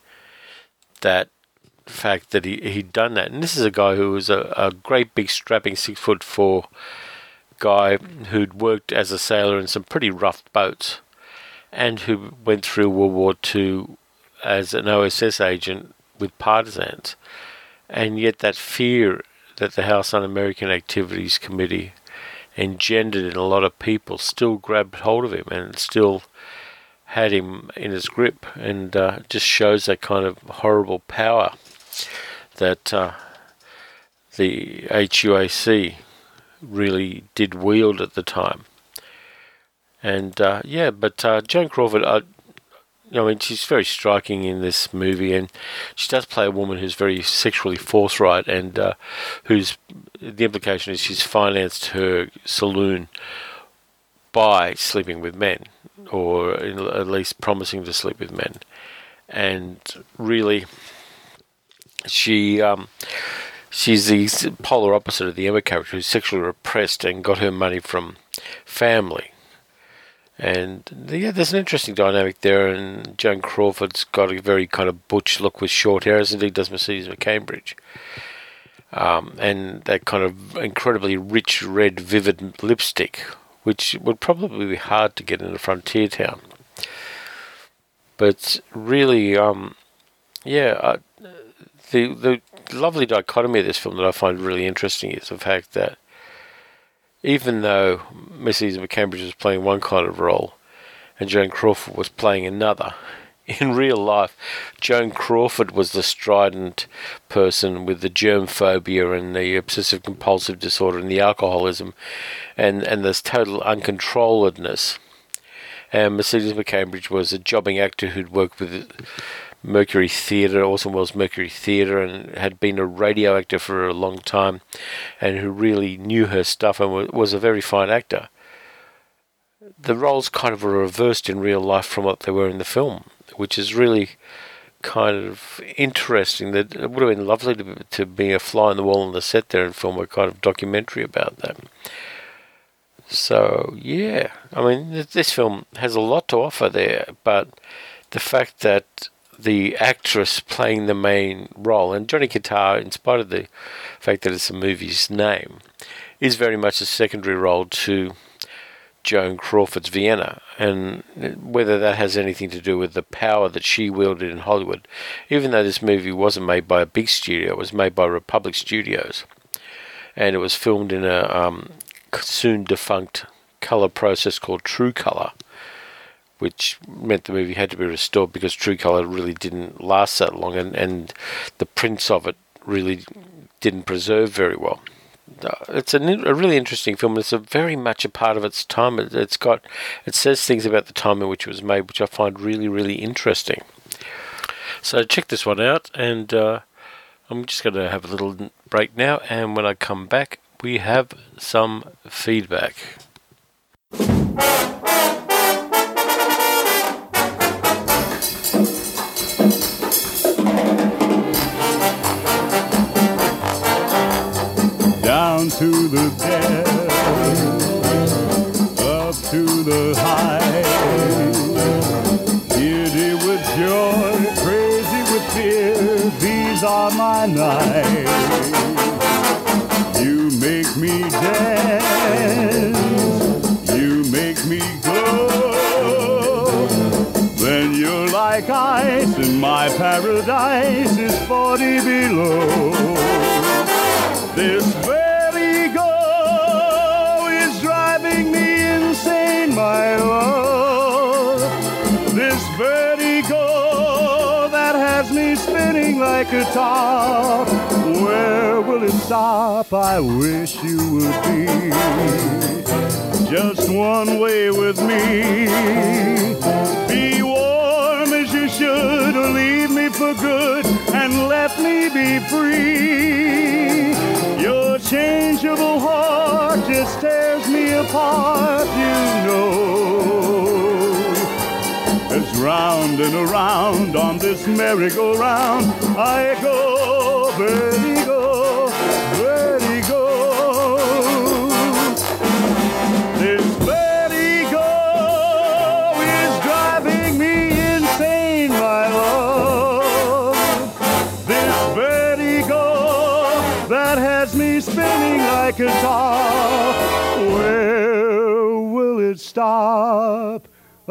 that fact that he, he'd done that. And this is a guy who was a, a great big strapping six foot four guy who'd worked as a sailor in some pretty rough boats and who went through World War Two as an O S S agent with partisans. And yet that fear that the House Un-American Activities Committee engendered in a lot of people still grabbed hold of him and still had him in his grip, and uh, just shows that kind of horrible power that uh, the H U A C really did wield at the time. And uh, yeah, but uh, Joan Crawford, uh, I mean, she's very striking in this movie, and she does play a woman who's very sexually forthright, and uh, who's the implication is she's financed her saloon by sleeping with men, or at least promising to sleep with men. And really, she um, she's the polar opposite of the Emma character, who's sexually repressed and got her money from family. And yeah, there's an interesting dynamic there, and Joan Crawford's got a very kind of butch look with short hair, as indeed does Mercedes McCambridge. Um, and that kind of incredibly rich red vivid lipstick, which would probably be hard to get in a frontier town. But really, um, yeah, uh, the the lovely dichotomy of this film that I find really interesting is the fact that even though Mercedes McCambridge was playing one kind of role and Joan Crawford was playing another, in real life, Joan Crawford was the strident person with the germ phobia and the obsessive-compulsive disorder and the alcoholism and, and this total uncontrolledness. And Mercedes McCambridge was a jobbing actor who'd worked with Mercury Theatre, Orson Welles Mercury Theatre, and had been a radio actor for a long time, and who really knew her stuff and was a very fine actor. The roles kind of were reversed in real life from what they were in the film, which is really kind of interesting. That it would have been lovely to, to be a fly on the wall on the set there and film a kind of documentary about that. So, yeah, I mean, this film has a lot to offer there, but the fact that the actress playing the main role, and Johnny Guitar, in spite of the fact that it's a movie's name, is very much a secondary role to Joan Crawford's Vienna, and whether that has anything to do with the power that she wielded in Hollywood, even though this movie wasn't made by a big studio, it was made by Republic Studios, and it was filmed in a um, soon defunct colour process called True Colour, which meant the movie had to be restored because True Colour really didn't last that long, and, and the prints of it really didn't preserve very well. It's a, a really interesting film. It's a very much a part of its time. It, it's got, it says things about the time in which it was made, which I find really, really interesting. So check this one out, and uh, I'm just going to have a little break now, and when I come back, we have some feedback. Down to the depth, up to the high, giddy with joy, crazy with fear, these are my nights. You make me dance, you make me glow, then you're like ice and my paradise is forty below. This vertigo is driving me insane, my love. This vertigo that has me spinning like a top. Where will it stop? I wish you would be just one way with me. Be warm as you should, or leave me for good and let me be free. Your changeable heart just tears me apart, you know. As round and around on this merry-go-round I go, vertigo, vertigo. This vertigo is driving me insane, my love. This vertigo that has me spinning like a top. Where will it stop?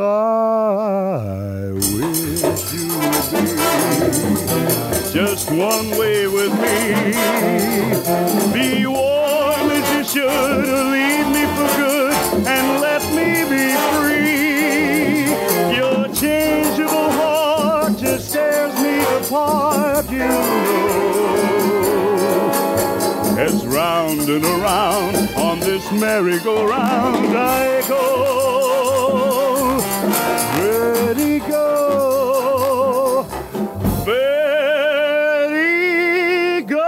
I wish you would be just one way with me. Be warm as you should, or leave me for good and let me be free. Your changeable heart just tears me apart, you know. As round and around on this merry-go-round I go, vertigo, vertigo.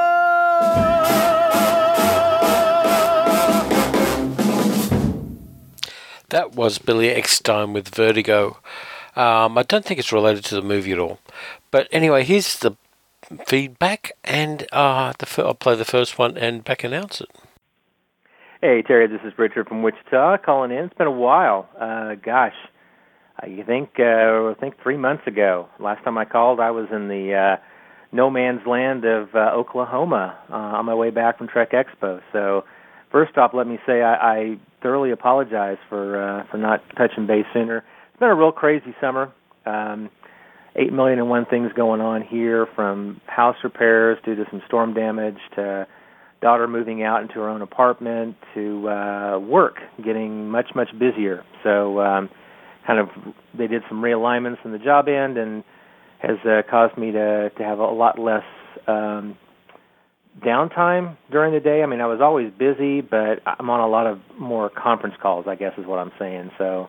That was Billy Eckstine with Vertigo. Um, I don't think it's related to the movie at all. But anyway, here's the feedback, and uh, the f- I'll play the first one and back announce it. Hey, Terry, this is Richard from Wichita calling in. It's been a while. Uh, gosh, I think uh, I think three months ago. Last time I called, I was in the uh, no man's land of uh, Oklahoma uh, on my way back from Trek Expo. So first off, let me say I, I thoroughly apologize for uh, for not touching base sooner. It's been a real crazy summer. Um, Eight million and one things going on here, from house repairs due to some storm damage to daughter moving out into her own apartment to uh, work getting much, much busier. So um, kind of they did some realignments in the job end and has uh, caused me to, to have a lot less um, downtime during the day. I mean, I was always busy, but I'm on a lot of more conference calls, I guess is what I'm saying. So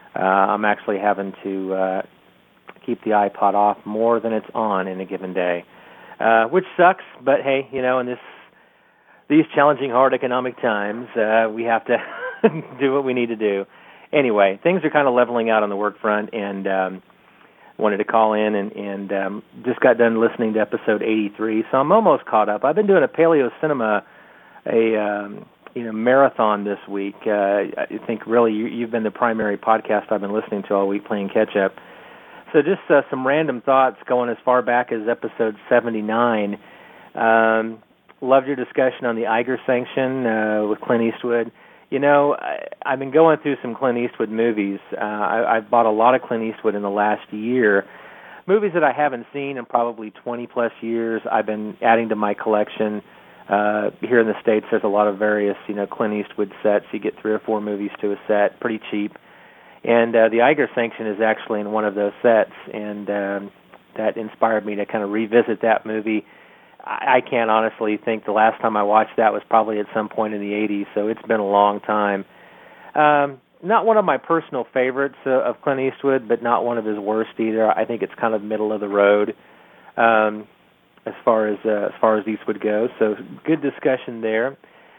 uh, I'm actually having to uh, keep the iPod off more than it's on in a given day, uh, which sucks. But hey, you know, in this these challenging, hard economic times, uh, we have to do what we need to do. Anyway, things are kind of leveling out on the work front, and um, wanted to call in and, and um, just got done listening to episode eighty-three, so I'm almost caught up. I've been doing a Paleo Cinema, a um, you know marathon this week. Uh, I think really you, you've been the primary podcast I've been listening to all week, playing catch up. So just uh, some random thoughts going as far back as episode seventy-nine. Um, loved your discussion on the Iger sanction uh, with Clint Eastwood. You know, I, I've been going through some Clint Eastwood movies. Uh, I, I've bought a lot of Clint Eastwood in the last year. Movies that I haven't seen in probably twenty-plus years, I've been adding to my collection. Uh, here in the States, there's a lot of various, you know, Clint Eastwood sets. You get three or four movies to a set, pretty cheap. And uh, the Iger sanction is actually in one of those sets, and um, that inspired me to kind of revisit that movie. I can't honestly think the last time I watched that was probably at some point in the eighties, so it's been a long time. Um, not one of my personal favorites uh, of Clint Eastwood, but not one of his worst either. I think it's kind of middle of the road um, as far as uh, as far as Eastwood goes. So good discussion there.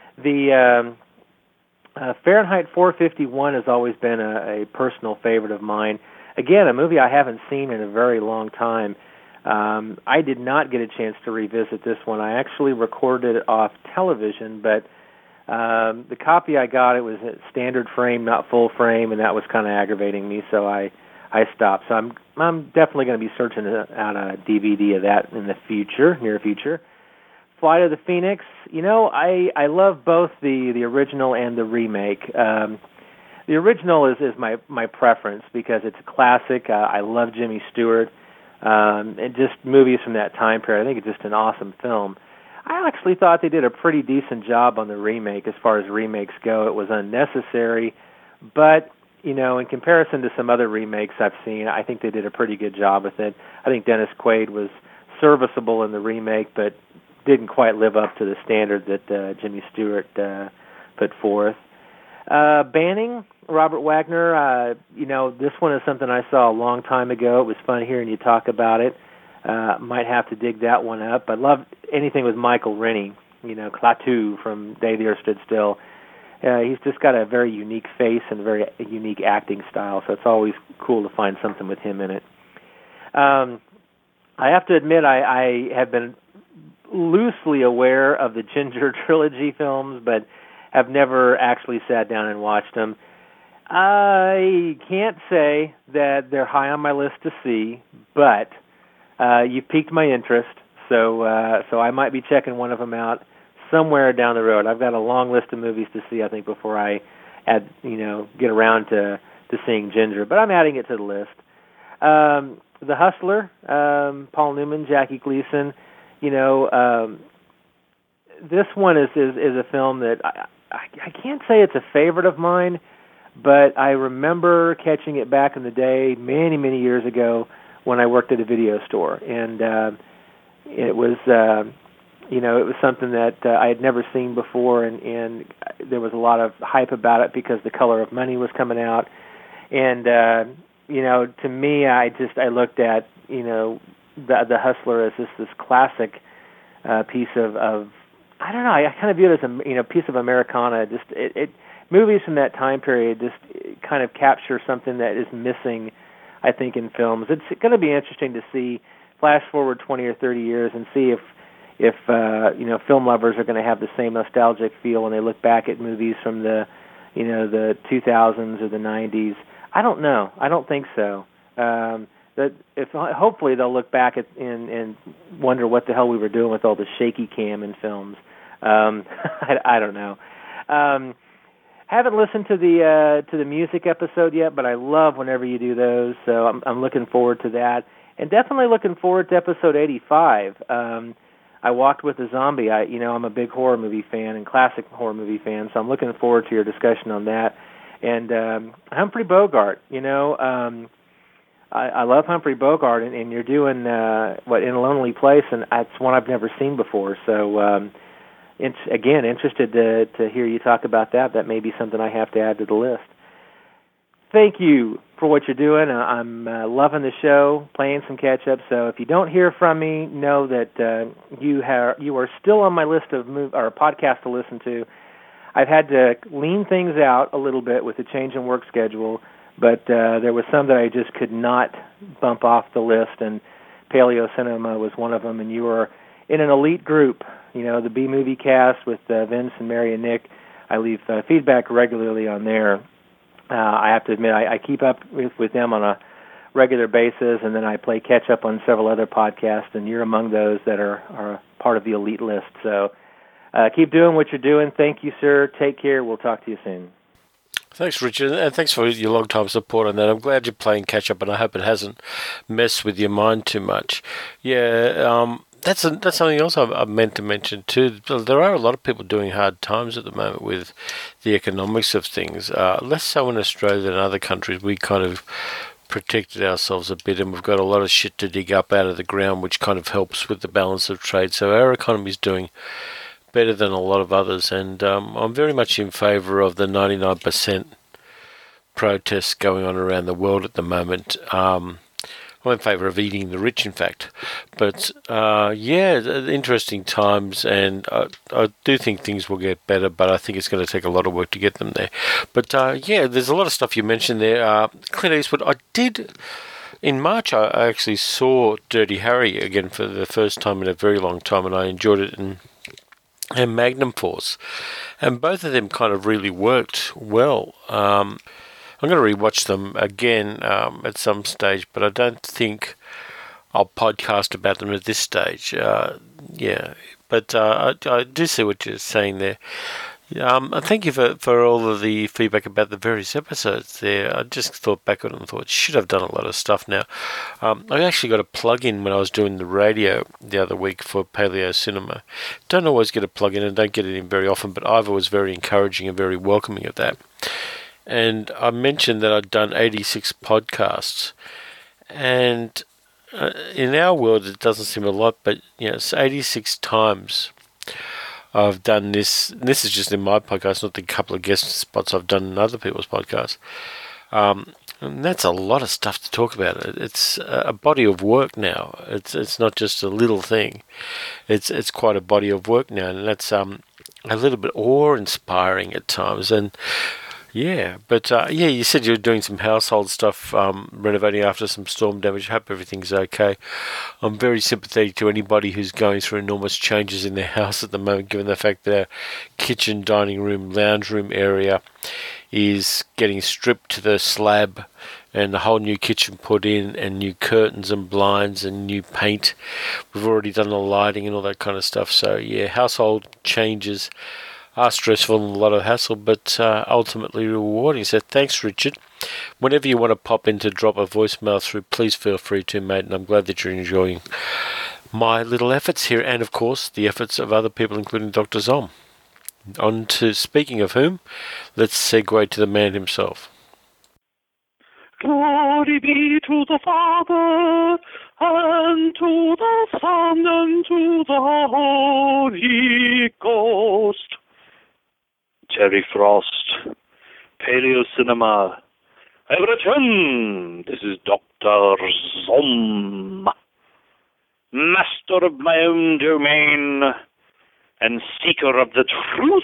The um, uh, Fahrenheit four fifty-one has always been a, a personal favorite of mine. Again, a movie I haven't seen in a very long time. Um, I did not get a chance to revisit this one. I actually recorded it off television, but um, the copy I got, it was at standard frame, not full frame, and that was kind of aggravating me, so I, I stopped. So I'm I'm definitely going to be searching out a D V D of that in the future, near future. Flight of the Phoenix, you know, I, I love both the, the original and the remake. Um, the original is, is my, my preference because it's a classic. Uh, I love Jimmy Stewart. Um, and just movies from that time period. I think it's just an awesome film. I actually thought they did a pretty decent job on the remake as far as remakes go. It was unnecessary, but, you know, in comparison to some other remakes I've seen, I think they did a pretty good job with it. I think Dennis Quaid was serviceable in the remake, but didn't quite live up to the standard that uh, Jimmy Stewart uh, put forth. Uh, Banning, Robert Wagner, uh, you know, this one is something I saw a long time ago. It was fun hearing you talk about it. Uh, might have to dig that one up. I love anything with Michael Rennie, you know, Klaatu from Day the Earth Stood Still. Uh, he's just got a very unique face and a very unique acting style, so it's always cool to find something with him in it. Um, I have to admit I, I have been loosely aware of the Ginger trilogy films, but have never actually sat down and watched them. I can't say that they're high on my list to see, but uh, you piqued my interest, so uh, so I might be checking one of them out somewhere down the road. I've got a long list of movies to see, I think, before I add, you know, get around to, to seeing Ginger, but I'm adding it to the list. Um, The Hustler, um, Paul Newman, Jackie Gleason, you know, um, this one is, is, is a film that I, I, I can't say it's a favorite of mine, but I remember catching it back in the day, many, many years ago, when I worked at a video store. And uh, it was, uh, you know, it was something that uh, I had never seen before, and, and there was a lot of hype about it because The Color of Money was coming out. And, uh, you know, to me, I just, I looked at, you know, The, the Hustler as just this classic uh, piece of, of, I don't know, I kind of view it as a, you know, piece of Americana. Just it, it movies from that time period just kind of capture something that is missing, I think, in films. It's going to be interesting to see, flash forward twenty or thirty years and see if, if uh, you know, film lovers are going to have the same nostalgic feel when they look back at movies from the, you know, the two thousands or the nineties. I don't know. I don't think so. Um, that if hopefully they'll look back at and, and wonder what the hell we were doing with all the shaky cam in films. Um, I, I don't know. Um, haven't listened to the uh, to the music episode yet, but I love whenever you do those. So I'm, I'm looking forward to that, and definitely looking forward to episode eighty-five. Um, I Walked with a Zombie. I, you know, I'm a big horror movie fan and classic horror movie fan, so I'm looking forward to your discussion on that. And um, Humphrey Bogart, you know. Um, I, I love Humphrey Bogart, and, and you're doing uh, what In a Lonely Place, and that's one I've never seen before. So, um, it's, again, interested to to hear you talk about that. That may be something I have to add to the list. thank you for what you're doing. Uh, I'm uh, loving the show, playing some catch-up. So if you don't hear from me, know that uh, you have you are still on my list of move, or podcasts to listen to. I've had to lean things out a little bit with the change in work schedule, but uh, there was some that I just could not bump off the list, and Paleo Cinema was one of them. And you were in an elite group, you know, the B-Movie cast with uh, Vince and Mary and Nick. I leave uh, feedback regularly on there. Uh, I have to admit, I, I keep up with, with them on a regular basis, and then I play catch-up on several other podcasts, and you're among those that are, are part of the elite list. So uh, keep doing what you're doing. Thank you, sir. Take care. We'll talk to you soon. Thanks, Richard, and thanks for your long-time support on that. I'm glad you're playing catch-up, and I hope it hasn't messed with your mind too much. Yeah, um... That's a, that's something else I, I meant to mention too. There are a lot of people doing hard times at the moment with the economics of things. Uh, less so in Australia than other countries. We kind of protected ourselves a bit, and we've got a lot of shit to dig up out of the ground, which kind of helps with the balance of trade. So our economy is doing better than a lot of others, and um, I'm very much in favour of the ninety-nine percent protests going on around the world at the moment. Um, I'm in favour of eating the rich, in fact. But, uh, yeah, interesting times, and I, I do think things will get better, but I think it's going to take a lot of work to get them there. But, uh, yeah, there's a lot of stuff you mentioned there. Uh, Clint Eastwood, I did... In March, I actually saw Dirty Harry again for the first time in a very long time, and I enjoyed it in, in Magnum Force. And both of them kind of really worked well. Um... I'm going to rewatch them again um, at some stage, but I don't think I'll podcast about them at this stage. Uh, yeah, but uh, I, I do see what you're saying there. Um, thank you for, for all of the feedback about the various episodes there. I just thought back on it and thought, should have done a lot of stuff now. Um, I actually got a plug-in when I was doing the radio the other week for Paleo Cinema. Don't always get a plug-in and don't get it in very often, but Ivor was very encouraging and very welcoming of that. And I mentioned that I'd done eighty-six podcasts, and uh, in our world it doesn't seem a lot, but you know, it's eighty-six times I've done this. This is just in my podcast, not the couple of guest spots I've done in other people's podcasts. Um, and that's a lot of stuff to talk about. It's a body of work now. It's it's not just a little thing. It's it's quite a body of work now, and that's um a little bit awe-inspiring at times. And yeah, but uh, yeah, you said you were doing some household stuff, um, renovating after some storm damage. I hope everything's okay. I'm very sympathetic to anybody who's going through enormous changes in their house at the moment, given the fact that our kitchen, dining room, lounge room area is getting stripped to the slab, and the whole new kitchen put in, and new curtains and blinds and new paint. We've already done the lighting and all that kind of stuff. So yeah, household changes are stressful and a lot of hassle, but uh, ultimately rewarding. So thanks, Richard. Whenever you want to pop in to drop a voicemail through, please feel free to, mate, and I'm glad that you're enjoying my little efforts here, and of course the efforts of other people, including Doctor Zom. On to speaking of whom, let's segue to the man himself. Glory be to the Father, and to the Son, and to the Holy Ghost. Terry Frost, Paleo Cinema. I've returned. This is Doctor Zom, master of my own domain and seeker of the truth.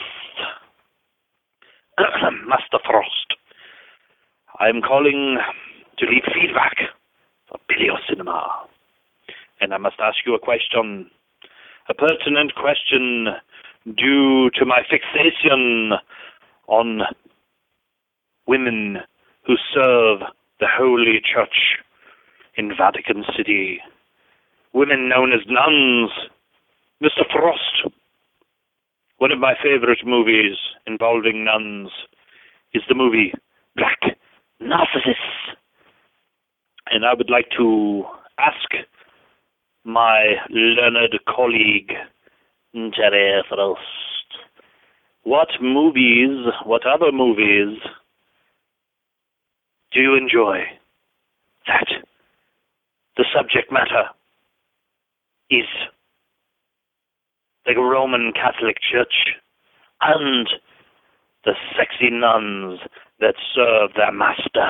Master Frost, I'm calling to leave feedback for Paleo Cinema. And I must ask you a question, a pertinent question due to my fixation on women who serve the Holy Church in Vatican City. Women known as nuns. Mister Frost, one of my favorite movies involving nuns is the movie Black Narcissus. And I would like to ask my learned colleague, Terry Frost, what movies, what other movies do you enjoy that the subject matter is the Roman Catholic Church and the sexy nuns that serve their master.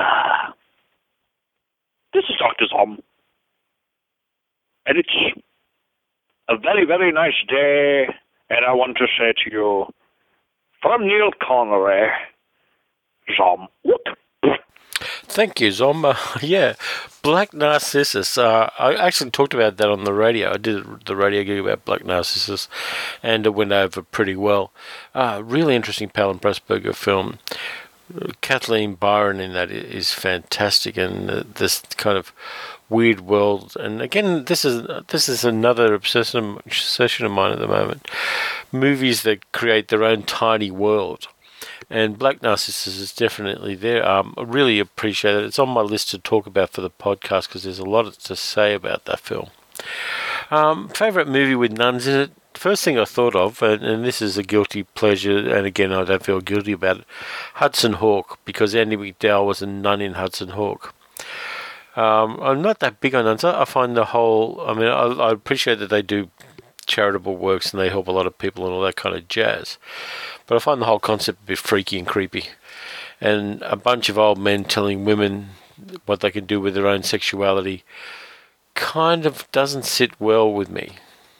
This is Doctor Zom. And it's a very, very nice day, and I want to say to you, from Neil Connery, Zom. Thank you, Zom. Uh, yeah, Black Narcissus. Uh, I actually talked about that on the radio. I did the radio gig about Black Narcissus, and it went over pretty well. Uh, really interesting Alan Pressburger film. Kathleen Byron in that is fantastic, and uh, this kind of weird world. And again, this is this is another obsession obsession of mine at the moment. Movies that create their own tiny world. And Black Narcissus is definitely there. Um, I really appreciate it. It's on my list to talk about for the podcast because there's a lot to say about that film. Um, favourite movie with nuns in it? First thing I thought of, and, and this is a guilty pleasure, and again I don't feel guilty about it, Hudson Hawk, because Andy McDowell was a nun in Hudson Hawk. Um, I'm not that big on nuns. I, I find the whole, I mean, I, I appreciate that they do charitable works and they help a lot of people and all that kind of jazz. But I find the whole concept a bit freaky and creepy. And a bunch of old men telling women what they can do with their own sexuality kind of doesn't sit well with me.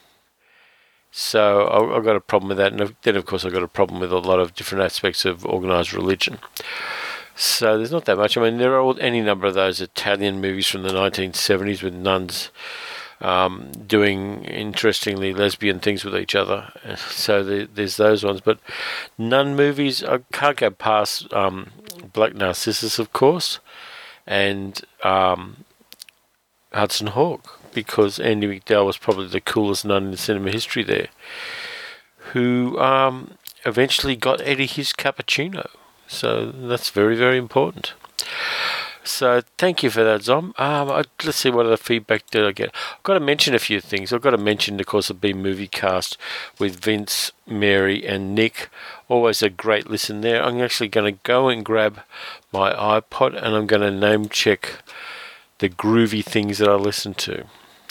So I, I've got a problem with that. And then, of course, I've got a problem with a lot of different aspects of organised religion. So there's not that much. I mean, there are any number of those Italian movies from the nineteen seventies with nuns Um, doing interestingly lesbian things with each other. So the, there's those ones. But nun movies, I can't go past um, Black Narcissus, of course, and um, Hudson Hawk, because Andy McDowell was probably the coolest nun in cinema history there, who um, eventually got Eddie his cappuccino. So that's very, very important. So thank you for that, Zom. Um, I, let's see what other feedback did I get. I've got to mention a few things. I've got to mention, of course, the B Movie Cast with Vince, Mary, and Nick. Always a great listen there. I'm actually going to go and grab my iPod and I'm going to name check the groovy things that I listen to.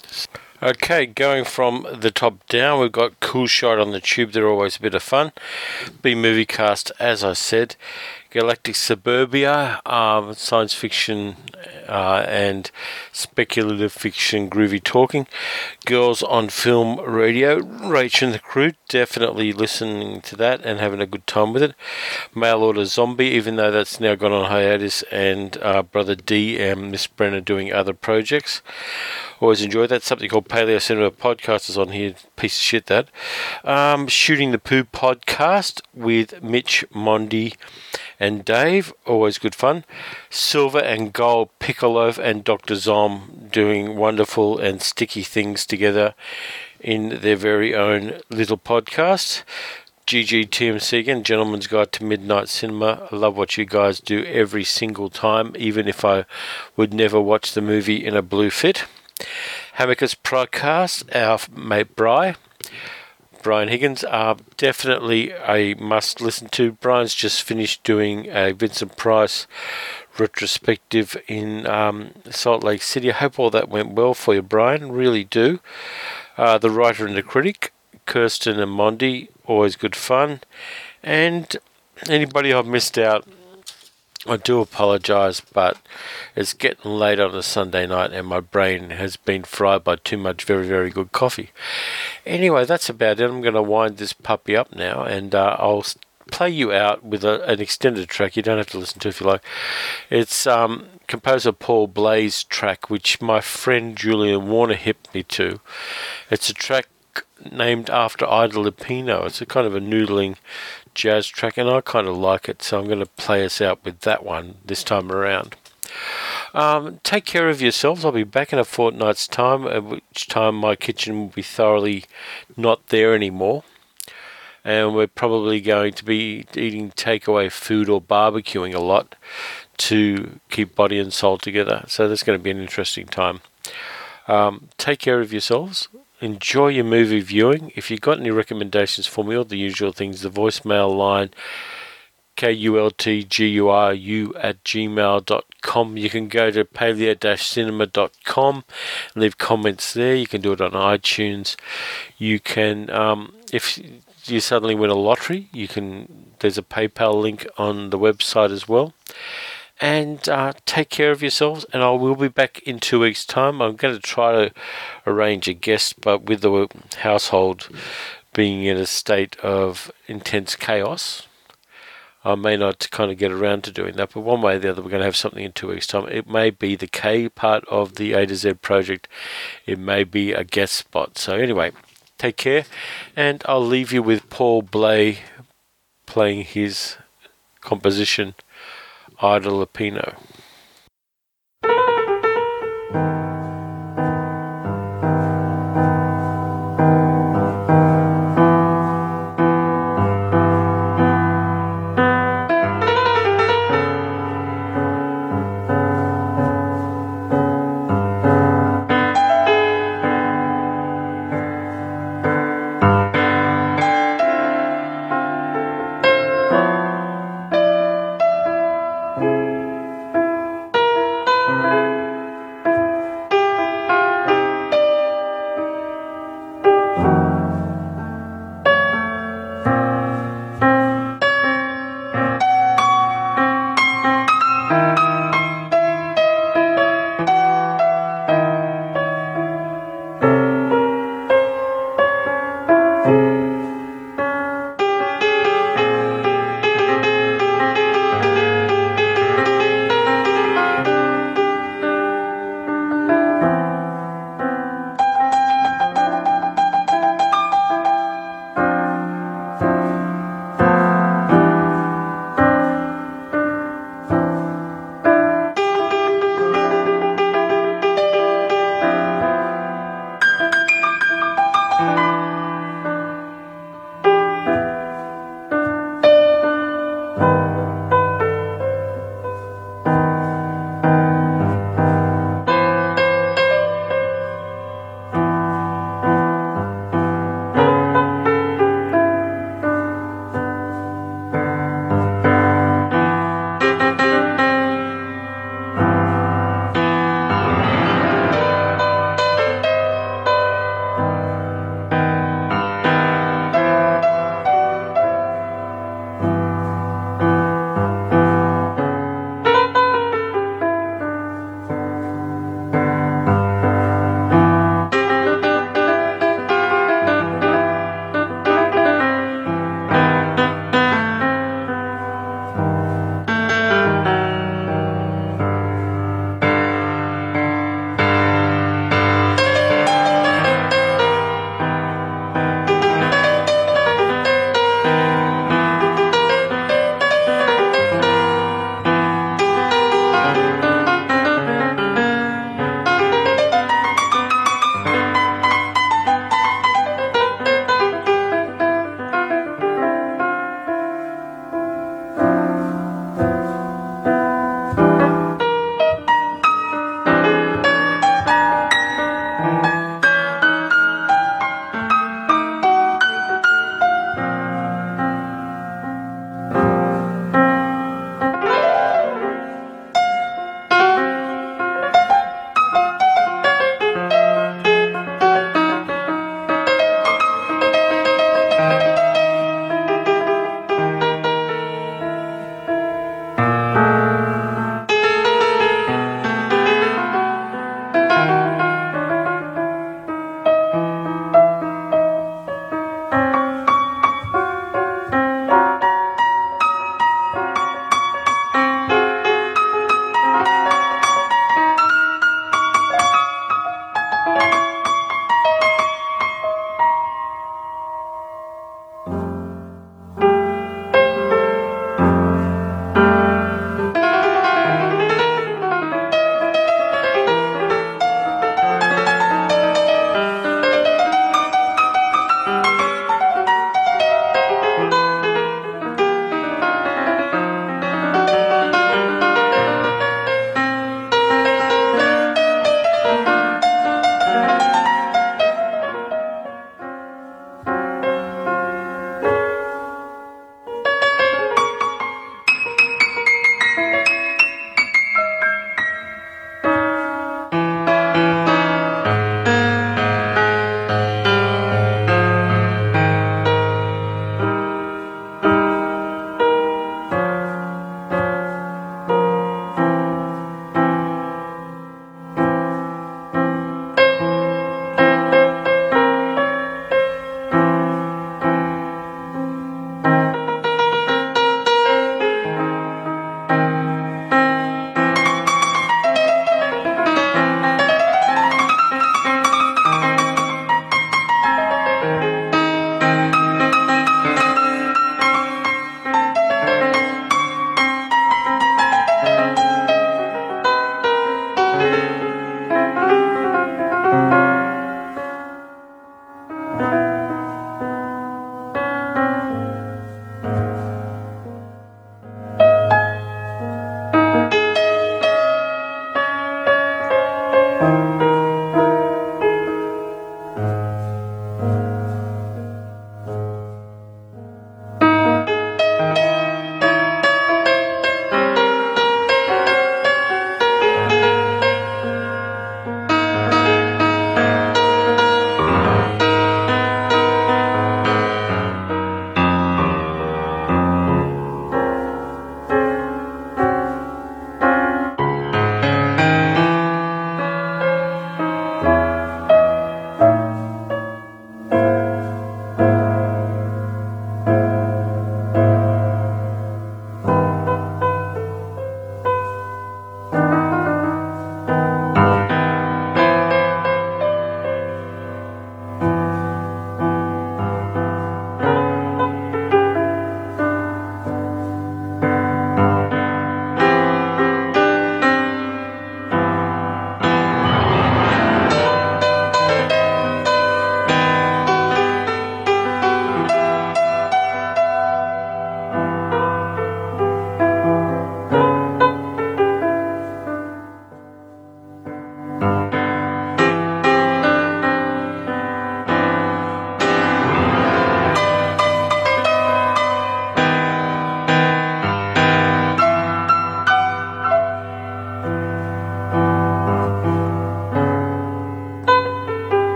Okay, going from the top down, we've got Cool Shot on the Tube. They're always a bit of fun. B Movie Cast, as I said. Galactic Suburbia, um, science fiction uh, and speculative fiction, groovy talking. Girls on Film Radio, Rach and the Crew, definitely listening to that and having a good time with it. Mail Order Zombie, even though that's now gone on hiatus, and uh, Brother D and Miss Brenner doing other projects. Always enjoy that. Something called Paleo Cinema Podcast is on here. Piece of shit, that. Um, Shooting the Poo Podcast with Mitch, Mondi, and Dave. Always good fun. Silver and Gold Piccolo and Doctor Zom doing wonderful and sticky things together in their very own little podcast. G G T M C again, Gentleman's Guide to Midnight Cinema. I love what you guys do every single time, even if I would never watch the movie in a blue fit. Hammockers Podcast, our mate Bri, Brian Higgins, are definitely a must listen to. Brian's just finished doing a Vincent Price retrospective in um, Salt Lake City. I hope all that went well for you, Brian. Really do. Uh, the Writer and the Critic, Kirsten and Mondi, always good fun. And anybody I've missed out, I do apologise, but it's getting late on a Sunday night and my brain has been fried by too much very, very good coffee. Anyway, that's about it. I'm going to wind this puppy up now, and uh, I'll play you out with a, an extended track. You don't have to listen to it if you like. It's um, composer Paul Bley's track, which my friend Julian Warner hipped me to. It's a track named after Ida Lupino. It's a kind of a noodling jazz track, and I kind of like it, so I'm going to play us out with that one this time around. Um, take care of yourselves. I'll be back in a fortnight's time, at which time my kitchen will be thoroughly not there anymore, and we're probably going to be eating takeaway food or barbecuing a lot to keep body and soul together, so that's going to be an interesting time. Um, take care of yourselves. Enjoy your movie viewing. If you've got any recommendations for me, all the usual things, the voicemail line, K U L T G U R U at gmail dot com. You can go to paleo cinema dot com and leave comments there. You can do it on iTunes. You can, um, if you suddenly win a lottery, you can. There's a PayPal link on the website as well. And uh, take care of yourselves, and I will be back in two weeks' time. I'm going to try to arrange a guest, but with the household being in a state of intense chaos, I may not kind of get around to doing that. But one way or the other, we're going to have something in two weeks' time. It may be the K part of the A to Z project. It may be a guest spot. So anyway, take care, and I'll leave you with Paul Bley playing his composition Ida Lupino.